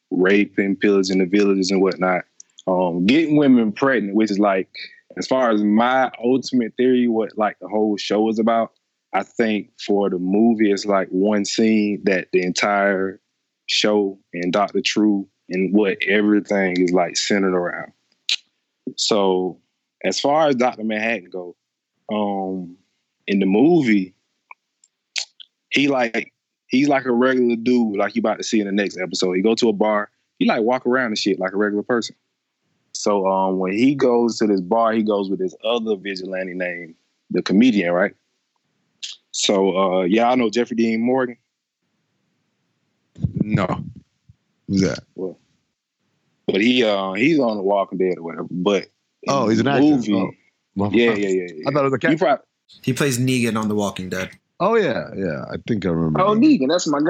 raping, pillaging the villages and whatnot. Um, getting women pregnant, which is like, as far as my ultimate theory, what like the whole show is about, I think for the movie, it's like one scene that the entire show and Doctor True and what everything is like centered around. So as far as Doctor Manhattan go, um, in the movie, he like he's like a regular dude, like you about to see in the next episode. He go to a bar, he like walk around and shit like a regular person. So um, when he goes to this bar, he goes with this other vigilante named the Comedian, right? So uh, yeah, I know Jeffrey Dean Morgan. No, who's that? Well, but he uh, he's on The Walking Dead or whatever. But oh, he's an actor. Movie, oh. yeah, yeah, yeah, yeah. I thought it was a cat. Probably, he plays Negan on The Walking Dead. Oh yeah, yeah. I think I remember. Oh, Negan, that's my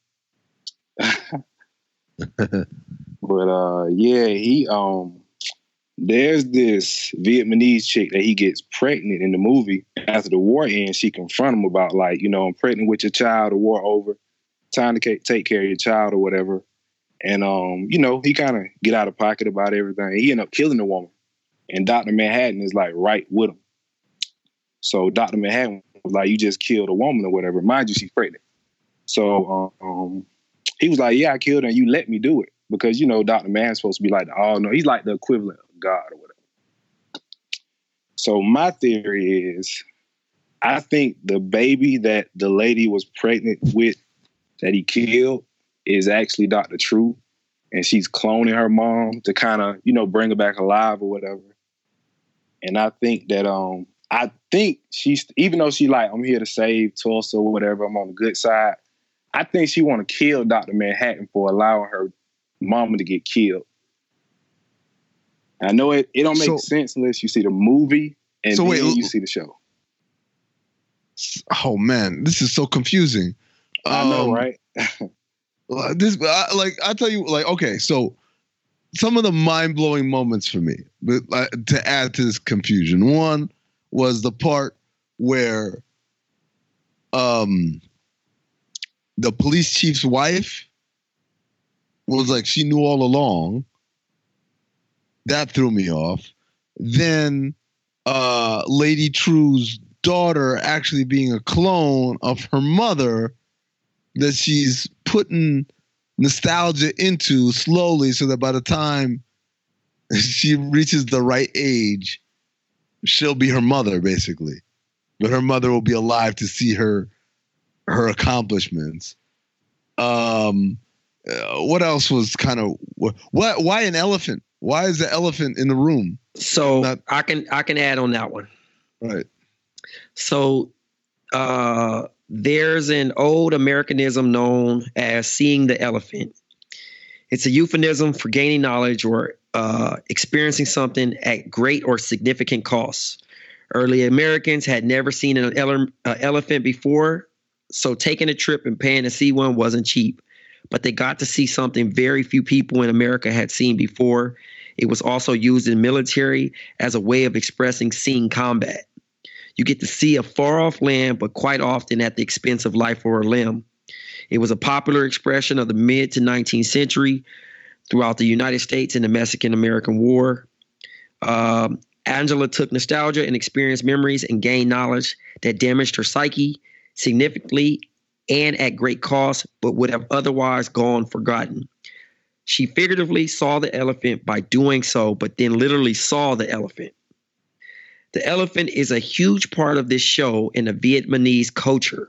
guy. But uh, yeah, he um. There's this Vietnamese chick that he gets pregnant in the movie. After the war ends, she confront him about like, you know, I'm pregnant with your child, the war over, time to take care of your child or whatever. And, um, you know, he kind of get out of pocket about everything. He end up killing the woman. And Doctor Manhattan is like right with him. So Doctor Manhattan was like, you just killed a woman or whatever. Mind you, she's pregnant. So um, he was like, yeah, I killed her and you let me do it. Because, you know, Doctor Manhattan's supposed to be like, oh, no, he's like the equivalent of God or whatever. So my theory is, I think the baby that the lady was pregnant with that he killed is actually Doctor True. And she's cloning her mom to kind of, you know, bring her back alive or whatever. And I think that, um, I think she's, even though she like, I'm here to save Tulsa or whatever, I'm on the good side, I think she want to kill Doctor Manhattan for allowing her mama to get killed. I know it, it don't make so, sense unless you see the movie and so then wait, you see the show. Oh man, this is so confusing. I um, know, right? this I, like I tell you, like okay, so some of the mind blowing moments for me, but uh, to add to this confusion, one was the part where um the police chief's wife was like, she knew all along. That threw me off. Then uh, Lady True's daughter actually being a clone of her mother that she's putting nostalgia into slowly so that by the time she reaches the right age, she'll be her mother, basically. But her mother will be alive to see her her accomplishments. Um... Uh, what else was kind of what? Why an elephant? Why is the elephant in the room? So Not, I can I can add on that one. Right. So uh, there's an old Americanism known as seeing the elephant. It's a euphemism for gaining knowledge or uh, experiencing something at great or significant cost. Early Americans had never seen an ele- uh, elephant before, so taking a trip and paying to see one wasn't cheap. But they got to see something very few people in America had seen before. It was also used in military as a way of expressing seeing combat. You get to see a far-off land, but quite often at the expense of life or a limb. It was a popular expression of the mid to nineteenth century throughout the United States and the Mexican-American War. Um, Angela took nostalgia and experienced memories and gained knowledge that damaged her psyche significantly and at great cost, but would have otherwise gone forgotten. She figuratively saw the elephant by doing so, but then literally saw the elephant. The elephant is a huge part of this show in the Vietnamese culture.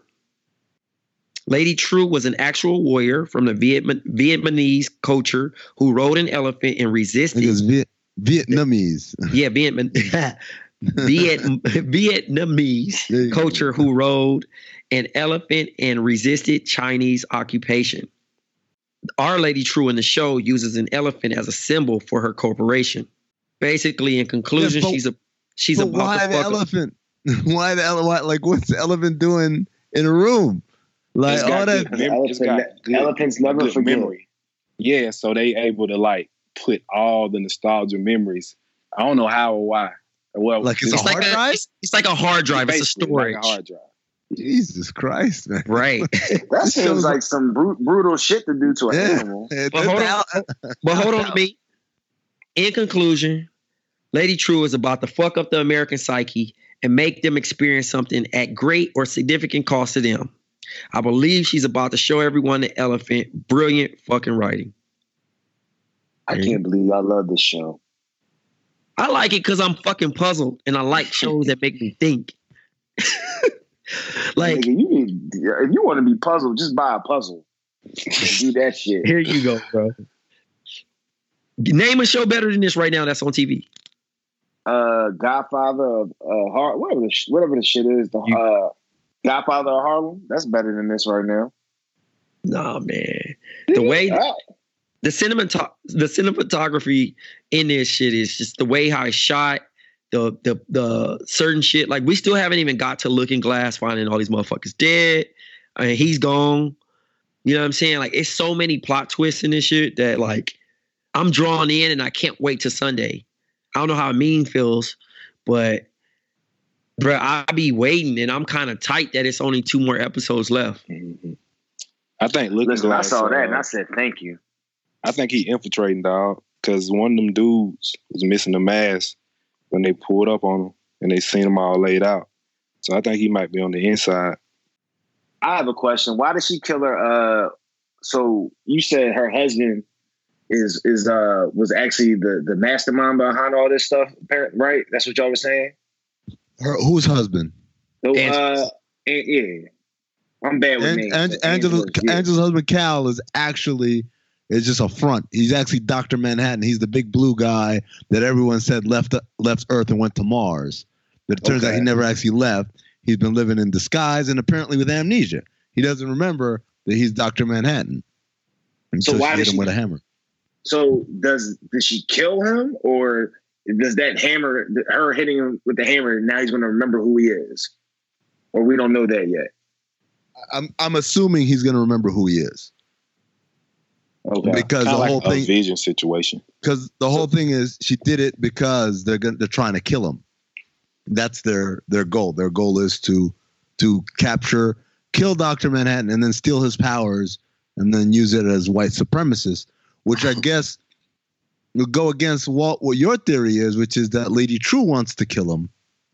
Lady True was an actual warrior from the Vietnam- Vietnamese culture who rode an elephant and resisted. It was Viet- Vietnamese. Yeah, Vietnam- Viet- Vietnamese culture who rode an elephant and resisted Chinese occupation. Our Lady True in the show uses an elephant as a symbol for her corporation. Basically, in conclusion, yeah, but, she's a she's but a why the elephant? Why the elephant? Like, what's the elephant doing in a room? Like all that. Mem- elephant, good, elephants never forget. Memory. Yeah, so they able to like put all the nostalgia memories. I don't know how or why. Well, like it's, it's a hard like drive. A, it's, it's like a hard drive. It's, it's a storage. Like a hard drive. Jesus Christ, man. Right. That seems like some brut- brutal shit to do to an Yeah. animal. Yeah, But hold on, but hold on to me. In conclusion, Lady True is about to fuck up the American psyche and make them experience something at great or significant cost to them. I believe she's about to show everyone the elephant. Brilliant fucking writing. I can't believe I love this show. I like it because I'm fucking puzzled and I like shows that make me think. Like, Nigga, you need, if you want to be puzzled, just buy a puzzle. Do that shit. here you go, bro. Name a show better than this right now that's on T V. Uh, Godfather of uh, Har- whatever the sh- whatever the shit is, the uh, Godfather of Harlem. That's better than this right now. Nah, man. The way Ah, the cinemat the cinematography in this shit is just the way how it's shot, the the the certain shit. Like we still haven't even got to Looking Glass finding all these motherfuckers dead. I mean, he's gone. You know what I'm saying? Like it's so many plot twists in this shit that like I'm drawn in and I can't wait till Sunday. I don't know how Mean feels, but bro, I be waiting and I'm kind of tight that it's only two more episodes left. Mm-hmm. I think Looking listen, Glass. I saw that uh, and I said thank you. I think he infiltrating, dog, because one of them dudes was missing the mask when they pulled up on him and they seen him all laid out. So I think he might be on the inside. I have a question. Why did she kill her? Uh, so you said her husband is is uh was actually the the mastermind behind all this stuff, right? That's what y'all were saying. Her, whose husband? So, uh, and, yeah, I'm bad with An- names. An- but Angela, yeah. Angela's husband Cal is actually is just a front. He's actually Doctor Manhattan. He's the big blue guy that everyone said left left Earth and went to Mars. But it turns Okay. out he never actually left. He's been living in disguise and apparently with amnesia. He doesn't remember that he's Doctor Manhattan. And So why she did hit him she- with a hammer. So does does she kill him, or does that hammer, her hitting him with the hammer, now he's going to remember who he is, or we don't know that yet? I'm I'm assuming he's going to remember who he is. Okay. Because Kinda the like whole a thing Vision situation. because the whole thing is she did it because they're gonna, they're trying to kill him. That's their their goal. Their goal is to to capture, kill Doctor Manhattan, and then steal his powers, and then use it as white supremacist, which I guess would go against what what your theory is, which is that Lady True wants to kill him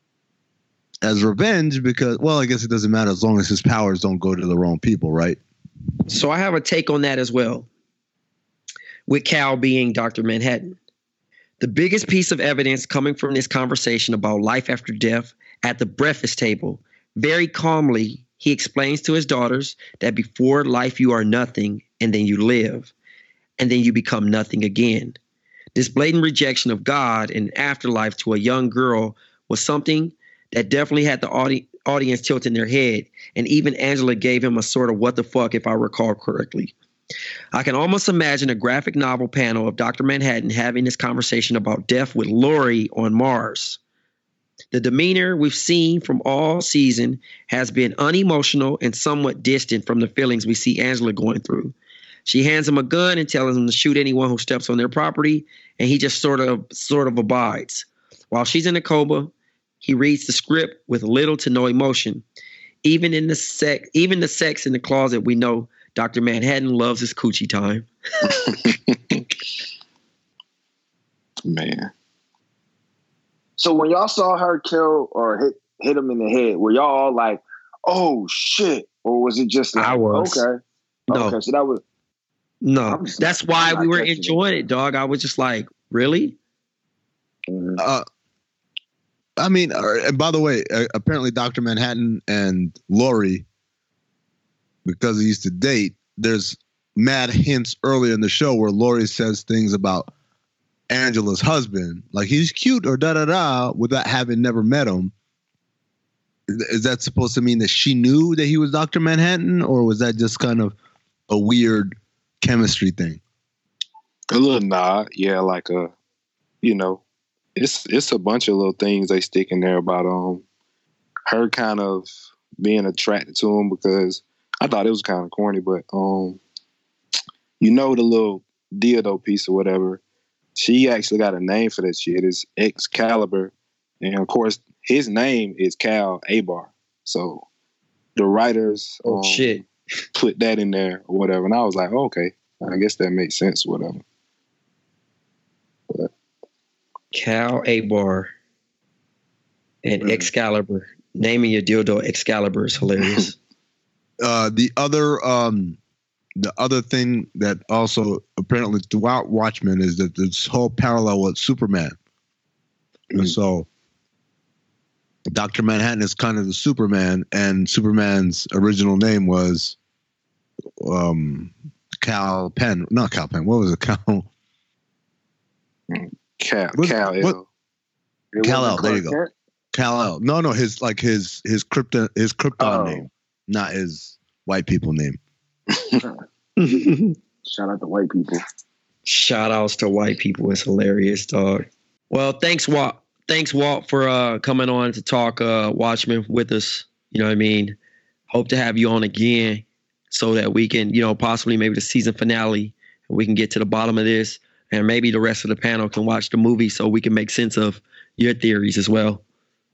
as revenge because, well, I guess it doesn't matter as long as his powers don't go to the wrong people, right? So I have a take on that as well, with Cal being Doctor Manhattan. The biggest piece of evidence coming from this conversation about life after death at the breakfast table, very calmly, he explains to his daughters that before life you are nothing, and then you live, and then you become nothing again. This blatant rejection of God and afterlife to a young girl was something that definitely had the audi- audience tilting their head, and even Angela gave him a sort of what the fuck, if I recall correctly. I can almost imagine a graphic novel panel of Doctor Manhattan having this conversation about death with Laurie on Mars. The demeanor we've seen from all season has been unemotional and somewhat distant from the feelings we see Angela going through. She hands him a gun and tells him to shoot anyone who steps on their property, and he just sort of sort of abides. While she's in a coma, he reads the script with little to no emotion. Even in the sex, even the sex in the closet, we know Doctor Manhattan loves his coochie time. Man. So when y'all saw her kill or hit hit him in the head, were y'all all like, "Oh shit," or was it just like, I was. okay, No. okay? So that was No, I'm just- that's why I'm we not were catching it. enjoying it, dog. I was just like, really? Uh, I mean, uh, and by the way, uh, apparently Doctor Manhattan and Laurie, because they used to date, there's mad hints earlier in the show where Laurie says things about Angela's husband, like he's cute or da da da, without having never met him. Is, is that supposed to mean that she knew that he was Doctor Manhattan, or was that just kind of a weird chemistry thing? A little nod, yeah, like a, you know, it's it's a bunch of little things they stick in there about um her kind of being attracted to him, because I thought it was kind of corny, but um you know, the little dildo piece or whatever, she actually got a name for that shit. It's Excalibur, and of course his name is Cal Abar. So the writers Oh um, shit. put that in there or whatever, and I was like, oh, okay, I guess that makes sense, whatever. But, Cal Abar and Excalibur. Naming your dildo Excalibur is hilarious. Uh, the other um, the other thing that also apparently throughout Watchmen is that this whole parallel with Superman. Mm-hmm. And so Doctor Manhattan is kind of the Superman, and Superman's original name was um, Cal Penn. Not Cal Penn. What was it? Cal Cal What- Cal what- L. Cal El. There you go. Cal El. No, no, his like his his Krypton his Krypton Oh. name, not his white people name. Shout out to white people. Shout outs to white people. It's hilarious, dog. Well, thanks, Walt. Thanks, Walt, for uh, coming on to talk uh, Watchmen with us. You know what I mean? Hope to have you on again so that we can, you know, possibly maybe the season finale, and we can get to the bottom of this, and maybe the rest of the panel can watch the movie so we can make sense of your theories as well.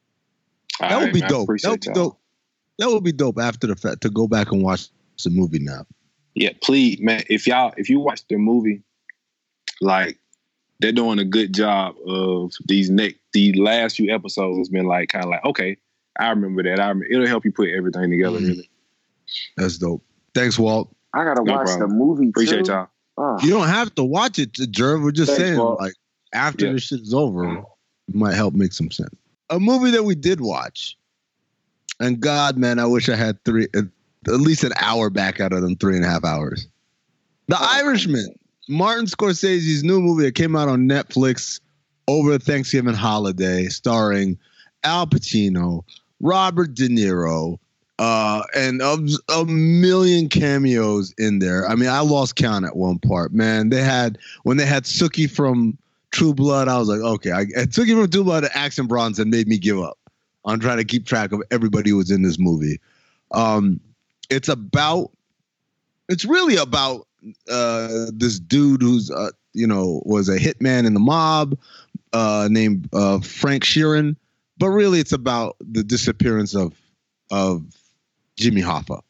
That All would right, be man, I dope. That appreciate would be y'all. dope. That would be dope after the fact to go back and watch the movie now. Yeah, please, man. If y'all, if you watch the movie, like they're doing a good job of these next, these last few episodes has been like kind of like, okay, I remember that. I remember, it'll help you put everything together. Mhm. Really, That's dope. Thanks, Walt. I gotta No watch problem. the movie appreciate too. y'all. Oh. You don't have to watch it, Jerv. We're just Thanks, saying, Walt. like, after Yeah. this shit is over, it might help make some sense. A movie that we did watch, and God, man, I wish I had three, at at least an hour back out of them three and a half hours. The Irishman, Martin Scorsese's new movie that came out on Netflix over the Thanksgiving holiday, starring Al Pacino, Robert De Niro, uh, and a, a million cameos in there. I mean, I lost count at one part. Man, they had when they had Sookie from True Blood. I was like, okay, I, Sookie from True Blood and Action Bronson made me give up on trying to keep track of everybody who was in this movie. Um, it's about, it's really about uh, this dude who's, uh, you know, was a hitman in the mob uh, named uh, Frank Sheeran. But really, it's about the disappearance of of Jimmy Hoffa.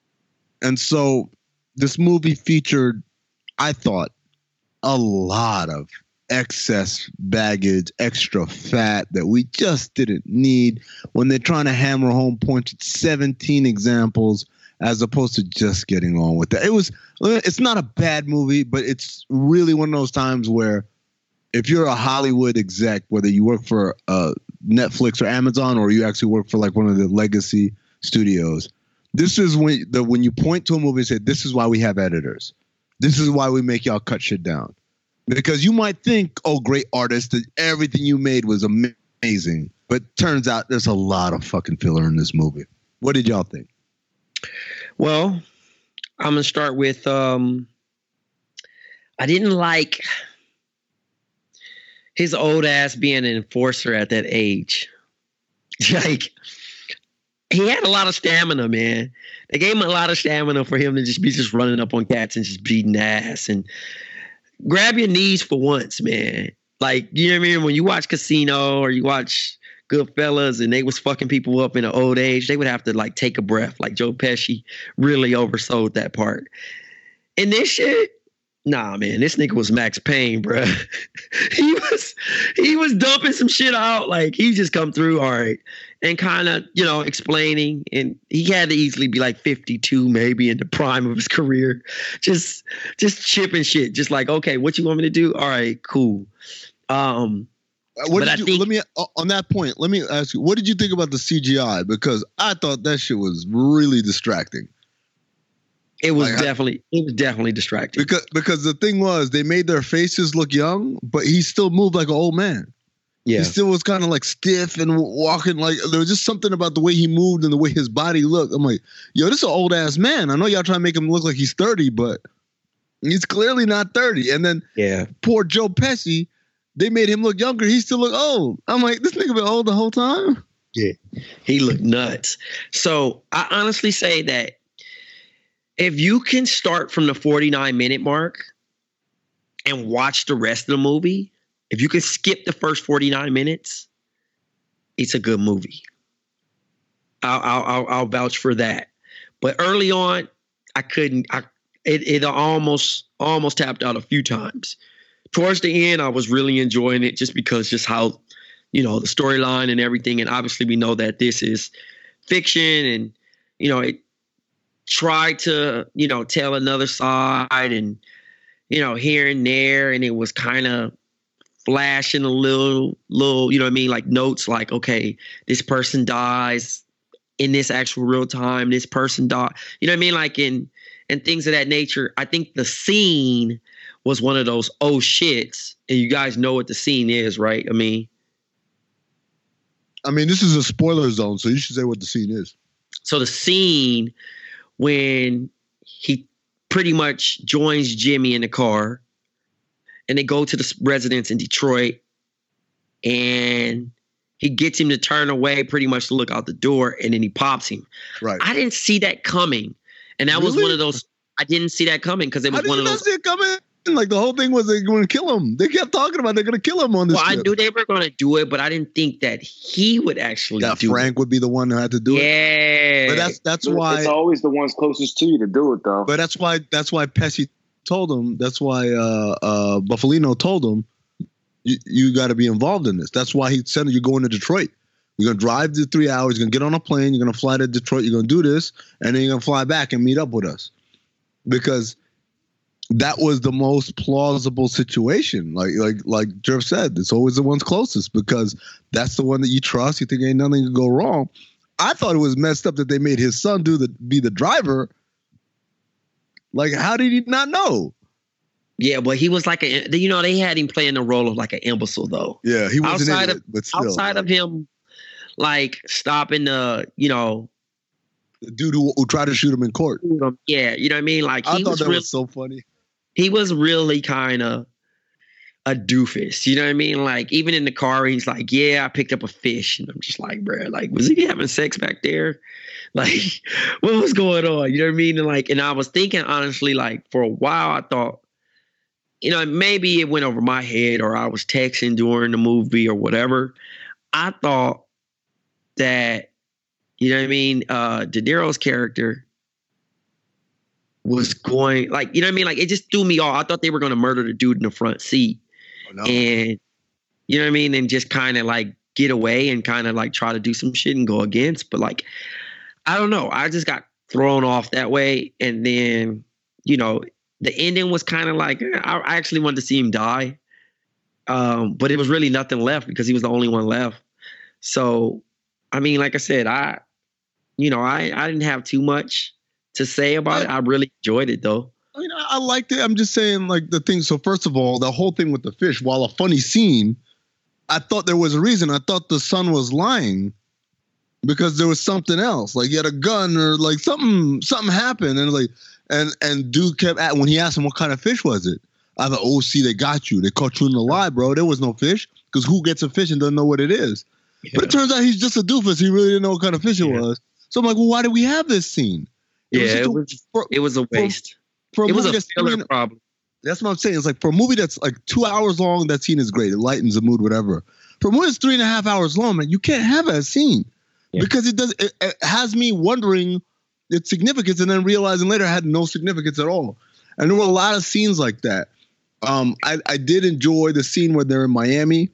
And so this movie featured, I thought, a lot of excess baggage, extra fat that we just didn't need when they're trying to hammer home points at seventeen examples as opposed to just getting on with that. It was, it's not a bad movie, but it's really one of those times where if you're a Hollywood exec, whether you work for uh, Netflix or Amazon, or you actually work for like one of the legacy studios, this is when the when you point to a movie and say, this is why we have editors. This is why we make y'all cut shit down. Because you might think, oh, great artist, that everything you made was amazing. But turns out there's a lot of fucking filler in this movie. What did y'all think? Well, I'm gonna start with um I didn't like his old ass being an enforcer at that age. Like, he had a lot of stamina, man. They gave him a lot of stamina for him to just be just running up on cats and just beating ass. And grab your knees for once, man. Like, you know what I mean? When you watch Casino or you watch Goodfellas and they was fucking people up in an old age, they would have to like take a breath. Like Joe Pesci really oversold that part. And this shit, nah, man, this nigga was Max Payne, bro. he was he was dumping some shit out. Like, he just come through, all right, and kind of, you know, explaining. And he had to easily be like fifty-two, maybe in the prime of his career, just just chipping shit. Just like, okay, what you want me to do? All right, cool. Um, what but did I you, think- let me on that point. Let me ask you, what did you think about the C G I? Because I thought that shit was really distracting. It was Like, I- definitely it was definitely distracting. Because because the thing was, they made their faces look young, but he still moved like an old man. Yeah. He still was kind of like stiff and walking like there was just something about the way he moved and the way his body looked. I'm like, yo, this is an old ass man. I know y'all trying to make him look like he's thirty, but he's clearly not thirty. And then Yeah. poor Joe Pesci, they made him look younger. He still look old. I'm like, this nigga been old the whole time. Yeah. He looked nuts. So I honestly say that if you can start from the forty-nine minute mark and watch the rest of the movie, if you can skip the first forty-nine minutes, it's a good movie. I'll, I'll, I'll, I'll vouch for that. But early on, I couldn't. I it, it almost almost tapped out a few times. Towards the end, I was really enjoying it just because just how, you know, the storyline and everything. And obviously, we know that this is fiction, and you know, it tried to, you know, tell another side, and you know, here and there, and it was kind of flashing a little, little, you know what I mean, like notes, like, okay, this person dies in this actual real time. This person died, you know what I mean, like in and things of that nature. I think the scene was one of those oh shits, and you guys know what the scene is, right? I mean, I mean, this is a spoiler zone, so you should say what the scene is. So the scene when he pretty much joins Jimmy in the car, and they go to the residence in Detroit, and he gets him to turn away pretty much to look out the door, and then he pops him. Right. I didn't see that coming. And that Really? was one of those, I didn't see that coming because it How was did one you of not those. see it coming? Like the whole thing was they're going to kill him. They kept talking about they're going to kill him on this Well, I trip. knew they were going to do it, but I didn't think that he would actually That do Frank would be the one who had to do it. it. Yeah. But that's that's But why. it's always the ones closest to you to do it, though. But that's why that's why Pesci told him. That's why uh, uh, Buffalino told him, you, you got to be involved in this. That's why he said you're going to Detroit. You're gonna drive the three hours. You're gonna get on a plane. You're gonna fly to Detroit. You're gonna do this, and then you're gonna fly back and meet up with us, because that was the most plausible situation. Like like like Jerv said, it's always the ones closest because that's the one that you trust. You think ain't nothing can go wrong. I thought it was messed up that they made his son do the be the driver. Like, how did he not know? Yeah, but he was like a, you know, they had him playing the role of like an imbecile though. Yeah, he wasn't outside in of it, but still. outside of him, like stopping the, you know, The dude who, who tried to shoot him in court. yeah, you know what I mean. Like I he thought was that really, was so funny. he was really kind of a doofus. You know what I mean? Like even in the car, he's like, "Yeah, I picked up a fish," and I'm just like, "Bro, like was he having sex back there? Like what was going on?" You know what I mean? And like, and I was thinking honestly, like for a while, I thought, you know, maybe it went over my head, or I was texting during the movie or whatever. I thought that, you know what I mean, uh, De Niro's character was going, like, you know what I mean? Like, it just threw me off. I thought they were going to murder the dude in the front seat. Oh, no. And, you know what I mean? And just kind of, like, get away and kind of, like, try to do some shit and go against. But, like, I don't know. I just got thrown off that way. And then, you know, the ending was kind of like, eh, I I actually wanted to see him die. Um, but it was really nothing left because he was the only one left. So, I mean, like I said, I, you know, I, I didn't have too much to say about it. I really enjoyed it, though. I mean, I, I liked it. I'm just saying, like, the thing. So, first of all, the whole thing with the fish, while a funny scene, I thought there was a reason. I thought the son was lying because there was something else. Like, he had a gun or, like, something something happened. And, like, and and dude kept at, when he asked him what kind of fish was it, I thought, oh, see, they got you. They caught you in the lie, bro. There was no fish, because who gets a fish and doesn't know what it is? Yeah. But it turns out he's just a doofus. He really didn't know what kind of fish it yeah. was. So I'm like, well, why did we have this scene? It yeah, was it, was, a, it was a waste. For, for a it was a filler problem. That's what I'm saying. It's like for a movie that's like two hours long, that scene is great. It lightens the mood, whatever. For a movie that's three and a half hours long, man, you can't have that scene yeah. because it does. It, it has me wondering its significance, and then realizing later it had no significance at all. And there were a lot of scenes like that. Um, I, I did enjoy the scene where they're in Miami,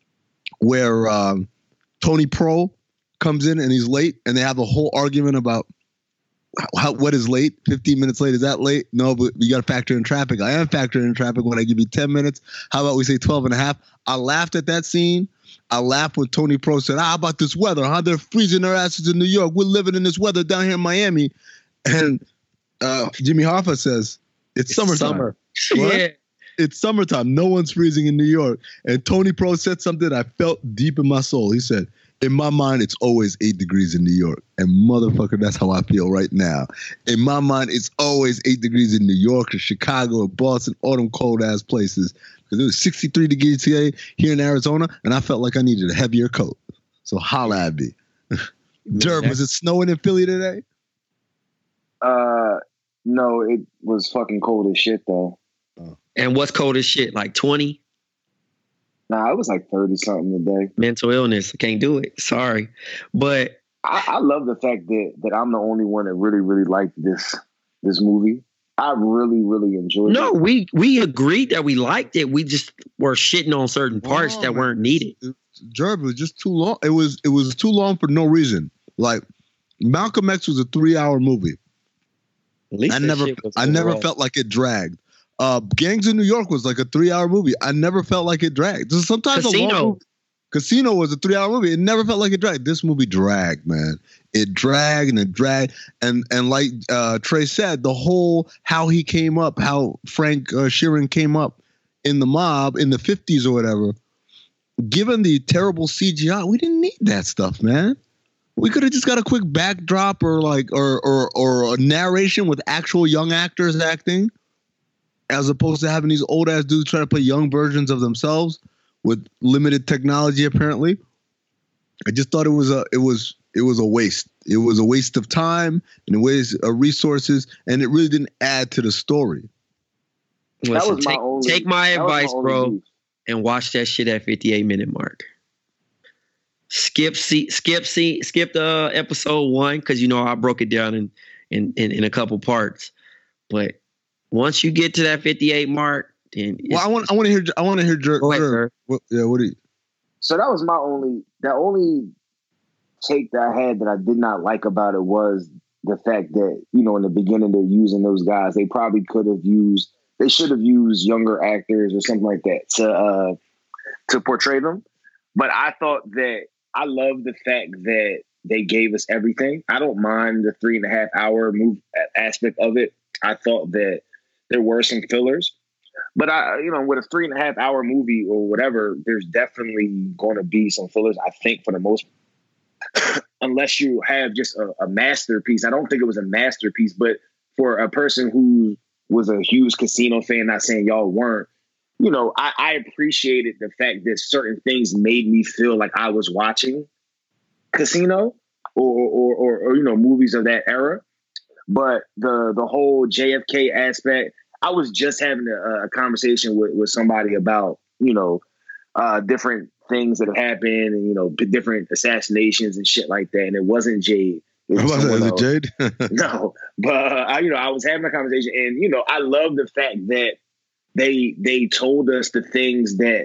where um, Tony Pro comes in and he's late, and they have a whole argument about how, what is late. fifteen minutes late, is that late? No, but you got to factor in traffic. I am factoring in traffic when I give you ten minutes. How about we say twelve and a half? I laughed at that scene. I laughed when Tony Pro said, ah, how about this weather? How they're freezing their asses in New York. We're living in this weather down here in Miami. And uh, Jimmy Hoffa says, it's, it's summertime. Summer. Yeah. It's summertime. No one's freezing in New York. And Tony Pro said something I felt deep in my soul. He said, in my mind, it's always eight degrees in New York. And motherfucker, that's how I feel right now. In my mind, it's always eight degrees in New York or Chicago or Boston, all them cold-ass places. Because it was sixty-three degrees today here in Arizona, and I felt like I needed a heavier coat. So holla at me. Jerv, was it snowing in Philly today? Uh, no, it was fucking cold as shit, though. And what's cold as shit? Like twenty? Nah, it was like thirty something today. Mental illness. I can't do it. Sorry. But I, I love the fact that that I'm the only one that really, really liked this this movie. I really, really enjoyed no, it. No, we we agreed that we liked it. We just were shitting on certain parts Oh, that man. weren't needed. Jerv, it was just too long. It was it was too long for no reason. Like Malcolm X was a three hour movie. At least I that never shit was I never overall. felt like it dragged. Uh, Gangs of New York was like a three hour movie. I never felt like it dragged. Just sometimes a long Casino. movie- Casino was a three hour movie. It never felt like it dragged. This movie dragged, man. It dragged and it dragged. And and like uh, Trey said, the whole how he came up, how Frank uh, Sheeran came up in the mob in the fifties or whatever. Given the terrible C G I, we didn't need that stuff, man. We could have just got a quick backdrop or like or or or a narration with actual young actors acting, as opposed to having these old ass dudes try to play young versions of themselves with limited technology. Apparently, I just thought it was a it was it was a waste. It was a waste of time and a waste of resources, and it really didn't add to the story. Listen, was my take, only- take my that was my advice, only bro, beef. and watch that shit at fifty-eight minute mark. Skip see, skip see, skip the episode one because you know I broke it down in, in in in a couple parts. But once you get to that fifty-eight mark, then Well, I want I want to hear I want to hear Jer- Go ahead, Jer- sir. what, yeah. What do you? So that was my only the only take that I had that I did not like about it was the fact that, you know, in the beginning they're using those guys. They probably could have used they should have used younger actors or something like that to uh to portray them. But I thought that I love the fact that they gave us everything. I don't mind the three and a half hour move aspect of it. I thought that there were some fillers. But I, you know, with a three and a half hour movie or whatever, there's definitely going to be some fillers. I think for the most, unless you have just a, a masterpiece. I don't think it was a masterpiece, but for a person who was a huge Casino fan, not saying y'all weren't, you know, I, I appreciated the fact that certain things made me feel like I was watching Casino or, or, or, or you know, movies of that era. But the the whole J F K aspect, I was just having a, a conversation with, with somebody about, you know, uh, different things that have happened and, you know, different assassinations and shit like that. And it wasn't Jade. It was, Was it, someone is it else. Jade? No, but uh, I, you know, I was having a conversation, and you know, I love the fact that they they told us the things that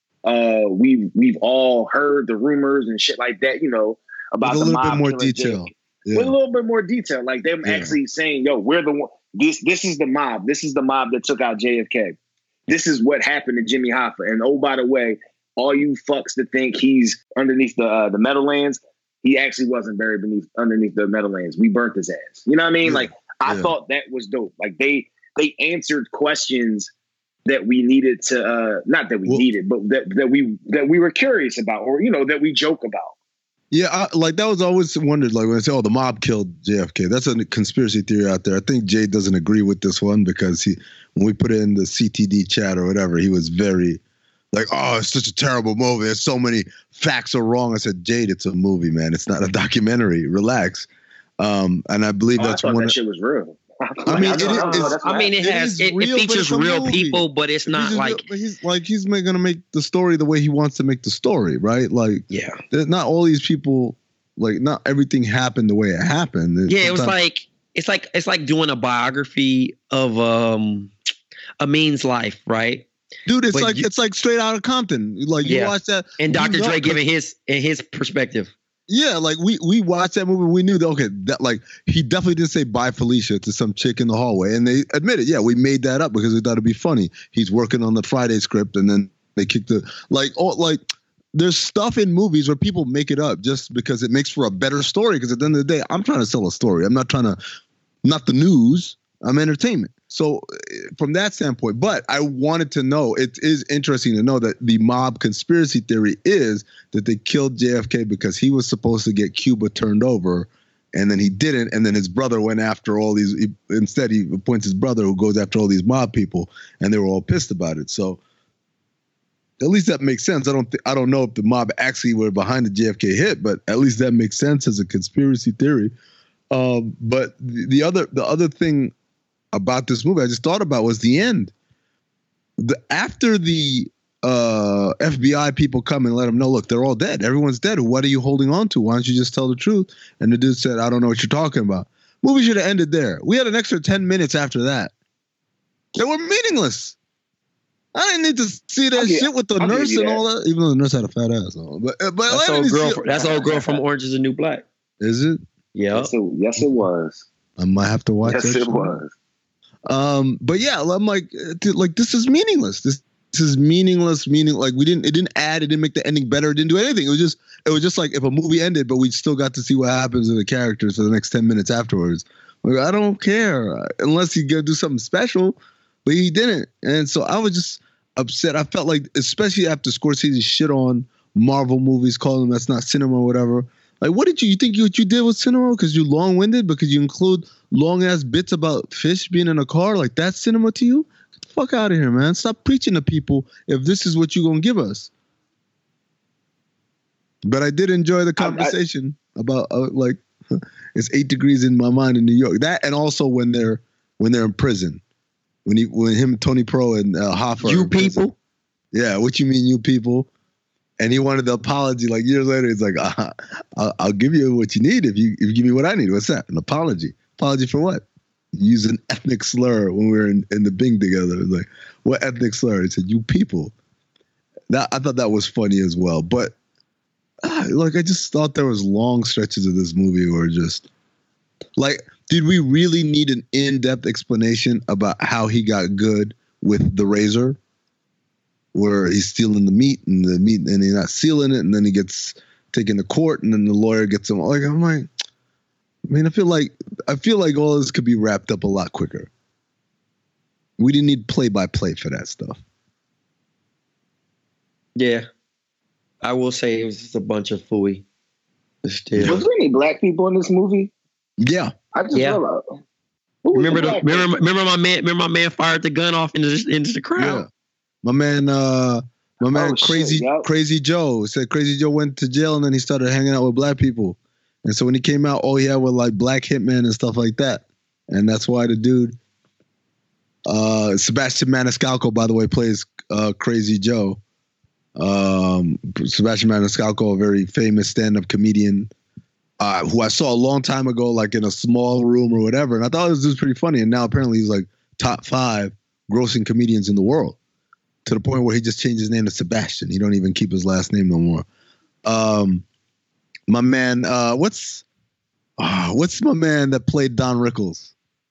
uh, we we've all heard, the rumors and shit like that. You know, about With a the little mob bit more killing detail. Jake. Yeah. With a little bit more detail, like them Yeah. actually saying, "Yo, we're the one. This this is the mob. This is the mob that took out J F K. This is what happened to Jimmy Hoffa. And oh, by the way, all you fucks that think he's underneath the uh, the Meadowlands." He actually wasn't buried beneath underneath the Meadowlands. We burnt his ass. You know what I mean? Yeah. Like I Yeah. thought that was dope. Like they they answered questions that we needed to uh not that we Well- needed, but that, that we that we were curious about, or you know, that we joke about. Yeah, I, like that was always wondered. Like when I say, "Oh, the mob killed J F K," that's a conspiracy theory out there. I think Jay doesn't agree with this one because he, when we put it in the C T D chat or whatever, he was very like, "Oh, it's such a terrible movie. There's so many facts are wrong." I said, "Jade, it's a movie, man. It's not a documentary. Relax." Um, and I believe Oh, I that's thought one. that Of, shit was real. I mean, it is- don't know, it's- that's I what mean, it It has is it, real, it but features it's a real movie. people, but it's he's not just- like but he's like he's going to make the story the way he wants to make the story, right? Like, yeah, there's not all these people. Like, not everything happened the way it happened. yeah. It was Sometimes- like it's like it's like doing a biography of um Amin's life, right? Dude, it's But like you- it's like Straight Outta Compton. Like you Yeah. watch that, And you Doctor know- Dre giving his and his perspective. Yeah, like we we watched that movie. We knew that okay, that like he definitely didn't say bye Felicia to some chick in the hallway, and they admitted, yeah, we made that up because we thought it'd be funny. He's working on the Friday script, and then they kicked the like oh like. There's stuff in movies where people make it up just because it makes for a better story. Because at the end of the day, I'm trying to sell a story. I'm not trying to, not the news. I'm entertainment. So eh, from that standpoint, but I wanted to know, it is interesting to know that the mob conspiracy theory is that they killed J F K because he was supposed to get Cuba turned over and then he didn't. And then his brother went after all these, he, instead he appoints his brother who goes after all these mob people and they were all pissed about it. So at least that makes sense. I don't th- I don't know if the mob actually were behind the J F K hit, but at least that makes sense as a conspiracy theory. Um, but the, the other the other thing about this movie I just thought about was the end. The after the uh, F B I people come and let him know, look, they're all dead. Everyone's dead. What are you holding on to? Why don't you just tell the truth? And the dude said, I don't know what you're talking about. Movie should have ended there. We had an extra ten minutes after that. They were meaningless. I didn't need to see that get, shit with the I'll nurse and all that, even though the nurse had a fat ass on. But, but that's old girl. From, that's old girl from Orange Is the New Black. Is it? Yeah. Yes, it, yes, it was. I might have to watch yes, that. Yes, it show. was. Um, but yeah, I'm like, like this is meaningless. This this is meaningless. Meaning, like we didn't. It didn't add. It didn't make the ending better. It didn't do anything. It was just. It was just like if a movie ended, but we still got to see what happens to the characters for the next ten minutes afterwards. Like, I don't care unless he gonna do something special, but he didn't. And so I was just upset. I felt like, especially after Scorsese shit on Marvel movies, calling them that's not cinema or whatever. Like, what did you, you think you, what you did with cinema? Because you long-winded? Because you include long-ass bits about fish being in a car? Like, that's cinema to you? Get the fuck out of here, man. Stop preaching to people if this is what you're going to give us. But I did enjoy the conversation I, I, about, uh, like, it's eight degrees in my mind in New York. That, and also when they're when they're in prison. When he, when him, Tony Pro, and uh, Hoffa. You people? Yeah, what you mean, you people? And he wanted the apology. Like years later, he's like, uh, I'll, "I'll give you what you need if you if you give me what I need." What's that? An apology? Apology for what? You used an ethnic slur when we were in, in the Bing together. It was like, what ethnic slur? He said, "You people." That I thought that was funny as well. But uh, like, I just thought there was long stretches of this movie where just like, did we really need an in-depth explanation about how he got good with the razor? Where he's stealing the meat and the meat and he's not sealing it, and then he gets taken to court, and then the lawyer gets him. Like, I'm like, I mean, I feel like I feel like all this could be wrapped up a lot quicker. We didn't need play by play for that stuff. Yeah, I will say it was just a bunch of fooey. Still. Was there any black people in this movie? Yeah, I just yeah. realized. Remember the, remember remember my man remember my man fired the gun off into the, into the crowd. Yeah. My man, uh, my man, oh, Crazy shit, yep. Crazy Joe said Crazy Joe went to jail and then he started hanging out with black people, and so when he came out, all he had was like black hitmen and stuff like that, and that's why the dude, uh, Sebastian Maniscalco, by the way, plays uh, Crazy Joe. Um, Sebastian Maniscalco, a very famous stand-up comedian, uh, who I saw a long time ago, like in a small room or whatever, and I thought this was pretty funny, and now apparently he's like top five grossing comedians in the world. To the point where he just changed his name to Sebastian. He don't even keep his last name no more. Um, my man, uh, what's uh, what's my man that played Don Rickles?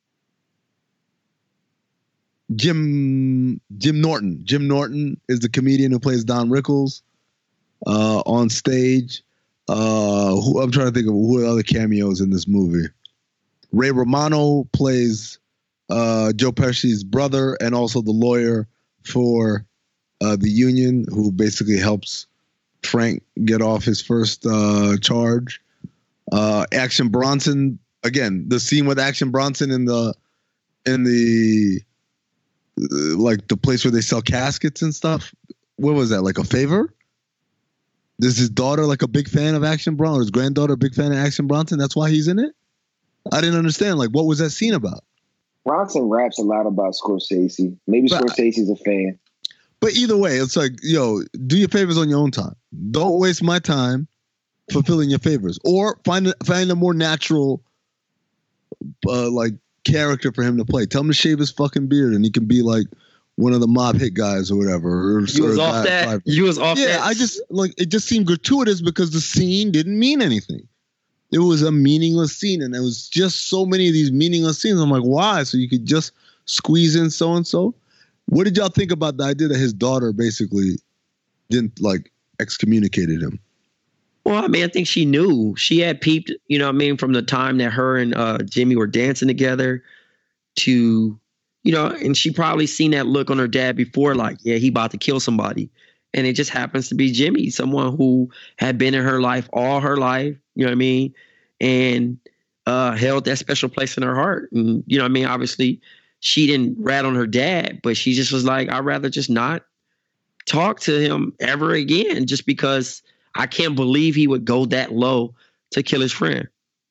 Jim Jim Norton. Jim Norton is the comedian who plays Don Rickles uh, on stage. Uh, who I'm trying to think of who are the other cameos in this movie. Ray Romano plays uh, Joe Pesci's brother and also the lawyer for uh, the union, who basically helps Frank get off his first uh, charge. Uh, Action Bronson, again, the scene with Action Bronson in the in the uh, like the place where they sell caskets and stuff. What was that? Like a favor? Is his daughter like a big fan of Action Bronson? Or his granddaughter a big fan of Action Bronson? That's why he's in it? I didn't understand. Like, what was that scene about? Bronson raps a lot about Scorsese. Maybe but, Scorsese's a fan. But either way, it's like, yo, do your favors on your own time. Don't waste my time fulfilling your favors. Or find a, find a more natural, uh, like, character for him to play. Tell him to shave his fucking beard and he can be like one of the mob hit guys or whatever. Or, you was or off that. Driver. You was off yeah, that. I just, like, it just seemed gratuitous because the scene didn't mean anything. It was a meaningless scene, and there was just so many of these meaningless scenes. I'm like, why? So you could just squeeze in so-and-so? What did y'all think about the idea that his daughter basically didn't, like, excommunicated him? Well, I mean, I think she knew. She had peeped, you know what I mean, from the time that her and uh, Jimmy were dancing together to, you know, and she probably seen that look on her dad before, like, yeah, he about to kill somebody. And it just happens to be Jimmy, someone who had been in her life all her life, you know what I mean? And uh, held that special place in her heart. And, you know what I mean? Obviously, she didn't rat on her dad, but she just was like, I'd rather just not talk to him ever again, just because I can't believe he would go that low to kill his friend.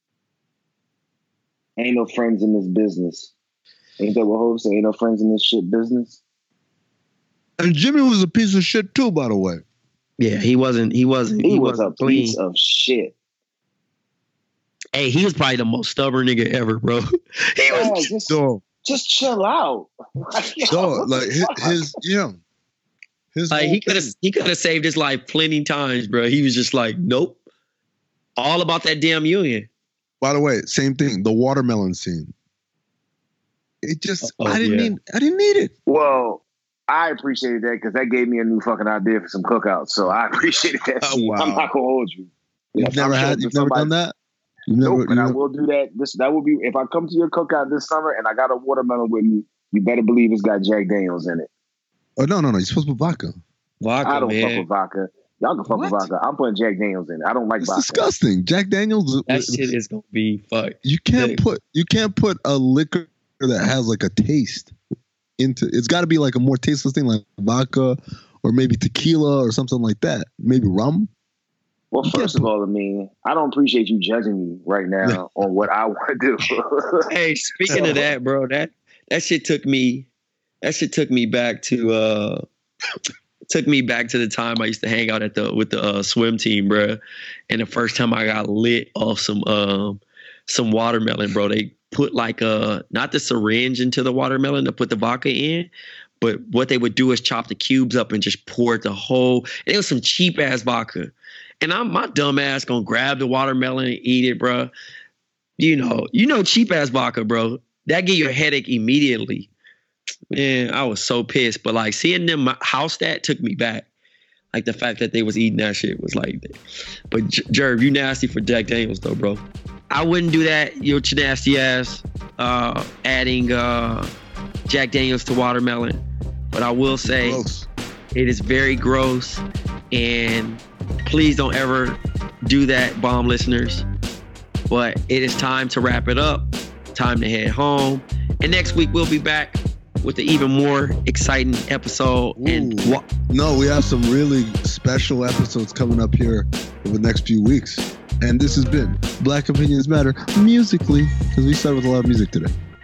Ain't no friends in this business. Ain't that what Hope said? Ain't no friends in this business. And Jimmy was a piece of shit too, by the way. Yeah, he wasn't. He wasn't. He, He, was wasn't a clean. piece of shit. Hey, he was probably the most stubborn nigga ever, bro. He Yeah, was. just, Dog, just chill out. Like, yo, dog, what like the his, fuck? his yeah. His Like whole he could have. thing. He could have saved his life plenty times, bro. He was just like, nope. All about that damn union. By the way, same thing. The watermelon scene. It just, Oh, I didn't yeah. need, I didn't need it. Well, I appreciated that because that gave me a new fucking idea for some cookouts. So I appreciated that. Oh, scene. wow. I'm not gonna hold you. You've Yes, never I'm sure had, for you've never somebody- done that. You've never, Nope, and I you- will do that. This that will be if I come to your cookout this summer and I got a watermelon with me. You better believe it's got Jack Daniels in it. Oh no, no, no! You're supposed to put vodka. Vodka, I don't man. fuck with vodka. Y'all can fuck with What? vodka. I'm putting Jack Daniels in it. I don't like It's vodka. disgusting. Jack Daniels. That shit is gonna be fucked. You can't Sick. put you can't put a liquor that has like a taste into. It's got to be like a more tasteless thing, like vodka or maybe tequila or something like that. Maybe rum. Well, You can't first of all, I mean, I don't appreciate you judging me right now on what I want to do. Hey, speaking of that, bro, that that shit took me. That shit took me back to. uh Took me back to the time I used to hang out at the with the uh, swim team, bro. And the first time I got lit off some um some watermelon, bro. They put like a not the syringe into the watermelon to put the vodka in, but what they would do is chop the cubes up and just pour it the whole. And it was some cheap ass vodka, and I'm my dumb ass gonna grab the watermelon and eat it, bro. You know, you know, cheap ass vodka, bro. That give you a headache immediately. Man, I was so pissed. But like seeing them house that took me back. Like the fact that they was eating that shit was like. But J- Jerv, you nasty for Jack Daniels though, bro. I wouldn't do that. You're nasty ass. Uh, adding uh, Jack Daniels to watermelon. But I will say Gross. it is very gross. And please don't ever do that, bomb listeners. But it is time to wrap it up. Time to head home. And next week we'll be back with an even more exciting episode. And Ooh. No, we have some really special episodes coming up here over the next few weeks. And this has been Black Opinions Matter musically, because we started with a lot of music today.